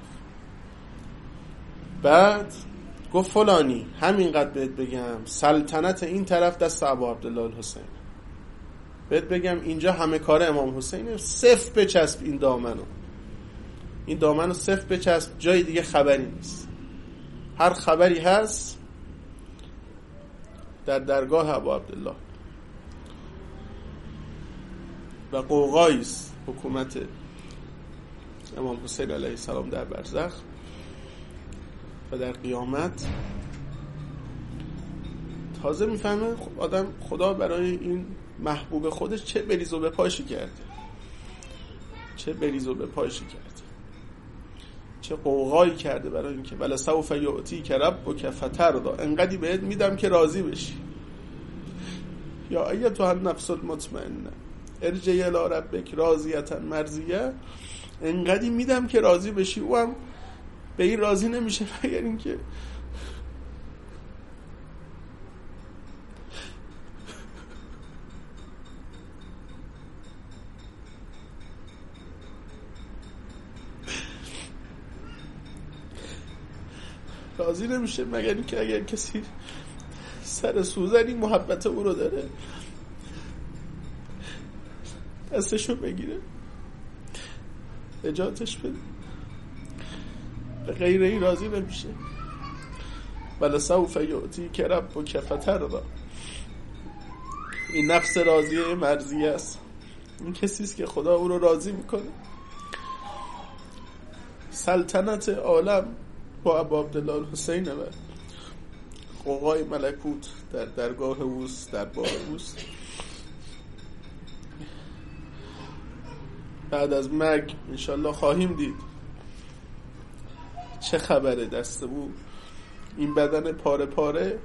Speaker 1: بعد گفت فلانی همینقدر بهت بگم سلطنت این طرف دست ابو عبدالله الحسین، بهت بگم اینجا همه کار امام حسینه، صف بچسب این دامنو، این دامنو صف بچسب، جای دیگه خبری نیست. هر خبری هست در درگاه ابا عبدالله و قوقایی است حکومت امام حسین علیه السلام در برزخ و در قیامت. تازه میفهمه آدم خدا برای این محبوب خودش چه بریز و بپاشی کرده، چه بریز و بپاشی کرده، چه قوقایی کرده برای اینکه ولا سوف یعطیک ربک فترضی، انقدی بهت میدم که راضی بشی. یا ایتها النفس المطمئنه ارجعی الی ربک راضیه مرضیه، انقدی میدم که راضی بشی. او هم به این راضی نمیشه مگر اینکه راضی نمیشه مگر اینکه اگر کسی سر سوزنی محبت او رو داره دستشو بگیره نجاتش بده، به غیر این راضی نمیشه. ولی سوف یعطیک ربک فترضی، این نفس راضیه مرضیه است، این کسی است که خدا او رو راضی میکنه. سلطنت عالم با ابا عبدالله الحسین و قوقای ملکوت در درگاه اوست، در بار اوست. بعد از مرگ انشالله خواهیم دید چه خبره. دست او این بدن پاره پاره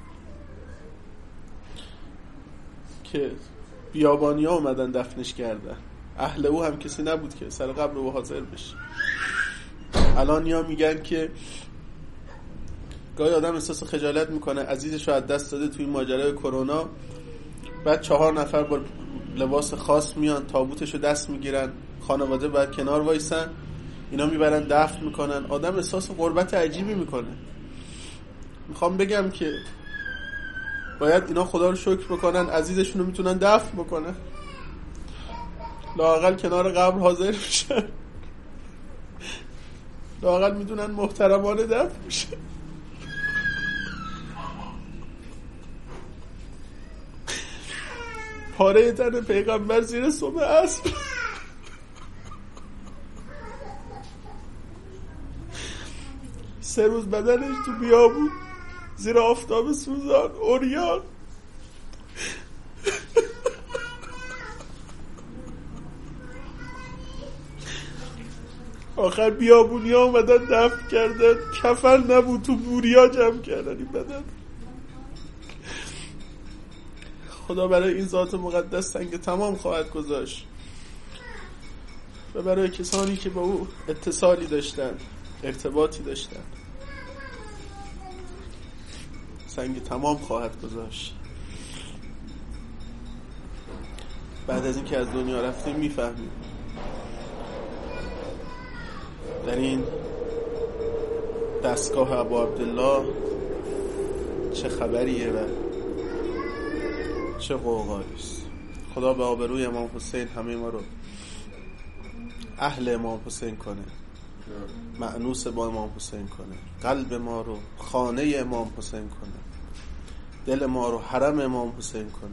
Speaker 1: که بیابانی ها اومدن دفنش کردن، اهل او هم کسی نبود که سر قبر او حاضر بشه. الان یا میگن که گاهی آدم احساس خجالت میکنه عزیزش رو از دست داده توی ماجرای کرونا، بعد چهار نفر با لباس خاص میان تابوتش رو دست میگیرن، خانواده باید کنار وایسن، اینا میبرن دفن میکنن. آدم احساس غربت عجیبی میکنه. میخوام بگم که باید اینا خدا رو شکر بکنن عزیزشون رو میتونن دفن بکنن، لااقل کنار قبر حاضر میشن، لااقل میدونن محترمانه دفن میشه. پاره تن پیغمبر زیر صبح عصر سه روز بدنش تو بیابون زیر آفتاب سوزان اوریان، آخر بیابونی ها اومدن دفن کردن، کفن نبود تو بوریا جمع کردن این بدن. خدا برای این ذات مقدس سنگ تمام خواهد گذاشت و برای کسانی که با او اتصالی داشتن، ارتباطی داشتن، سنگ تمام خواهد گذاشت. بعد از اینکه از دنیا رفتیم میفهمیم در این دستگاه ابا عبدالله چه خبریه و چه قوقایی است. خدا به آبروی امام حسین همه ما رو اهل امام حسین کنه، مأنوس با امام حسین کنه، قلب ما رو خانه امام حسین کنه، دل ما رو حرم امام حسین کنه،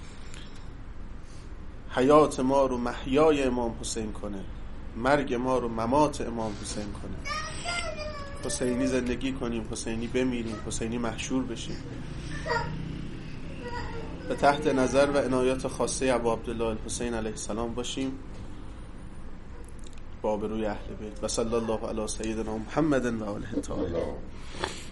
Speaker 1: حیات ما رو محیای امام حسین کنه، مرگ ما رو ممات امام حسین کنه. حسینی زندگی کنیم، حسینی بمیریم، حسینی محشور بشیم. به تحت نظر و عنایات خاصه ابا عبدالله الحسین علیه السلام باشیم با آبروی اهل بیت. و صلی الله علی سیدنا محمد و آله الطاهرین.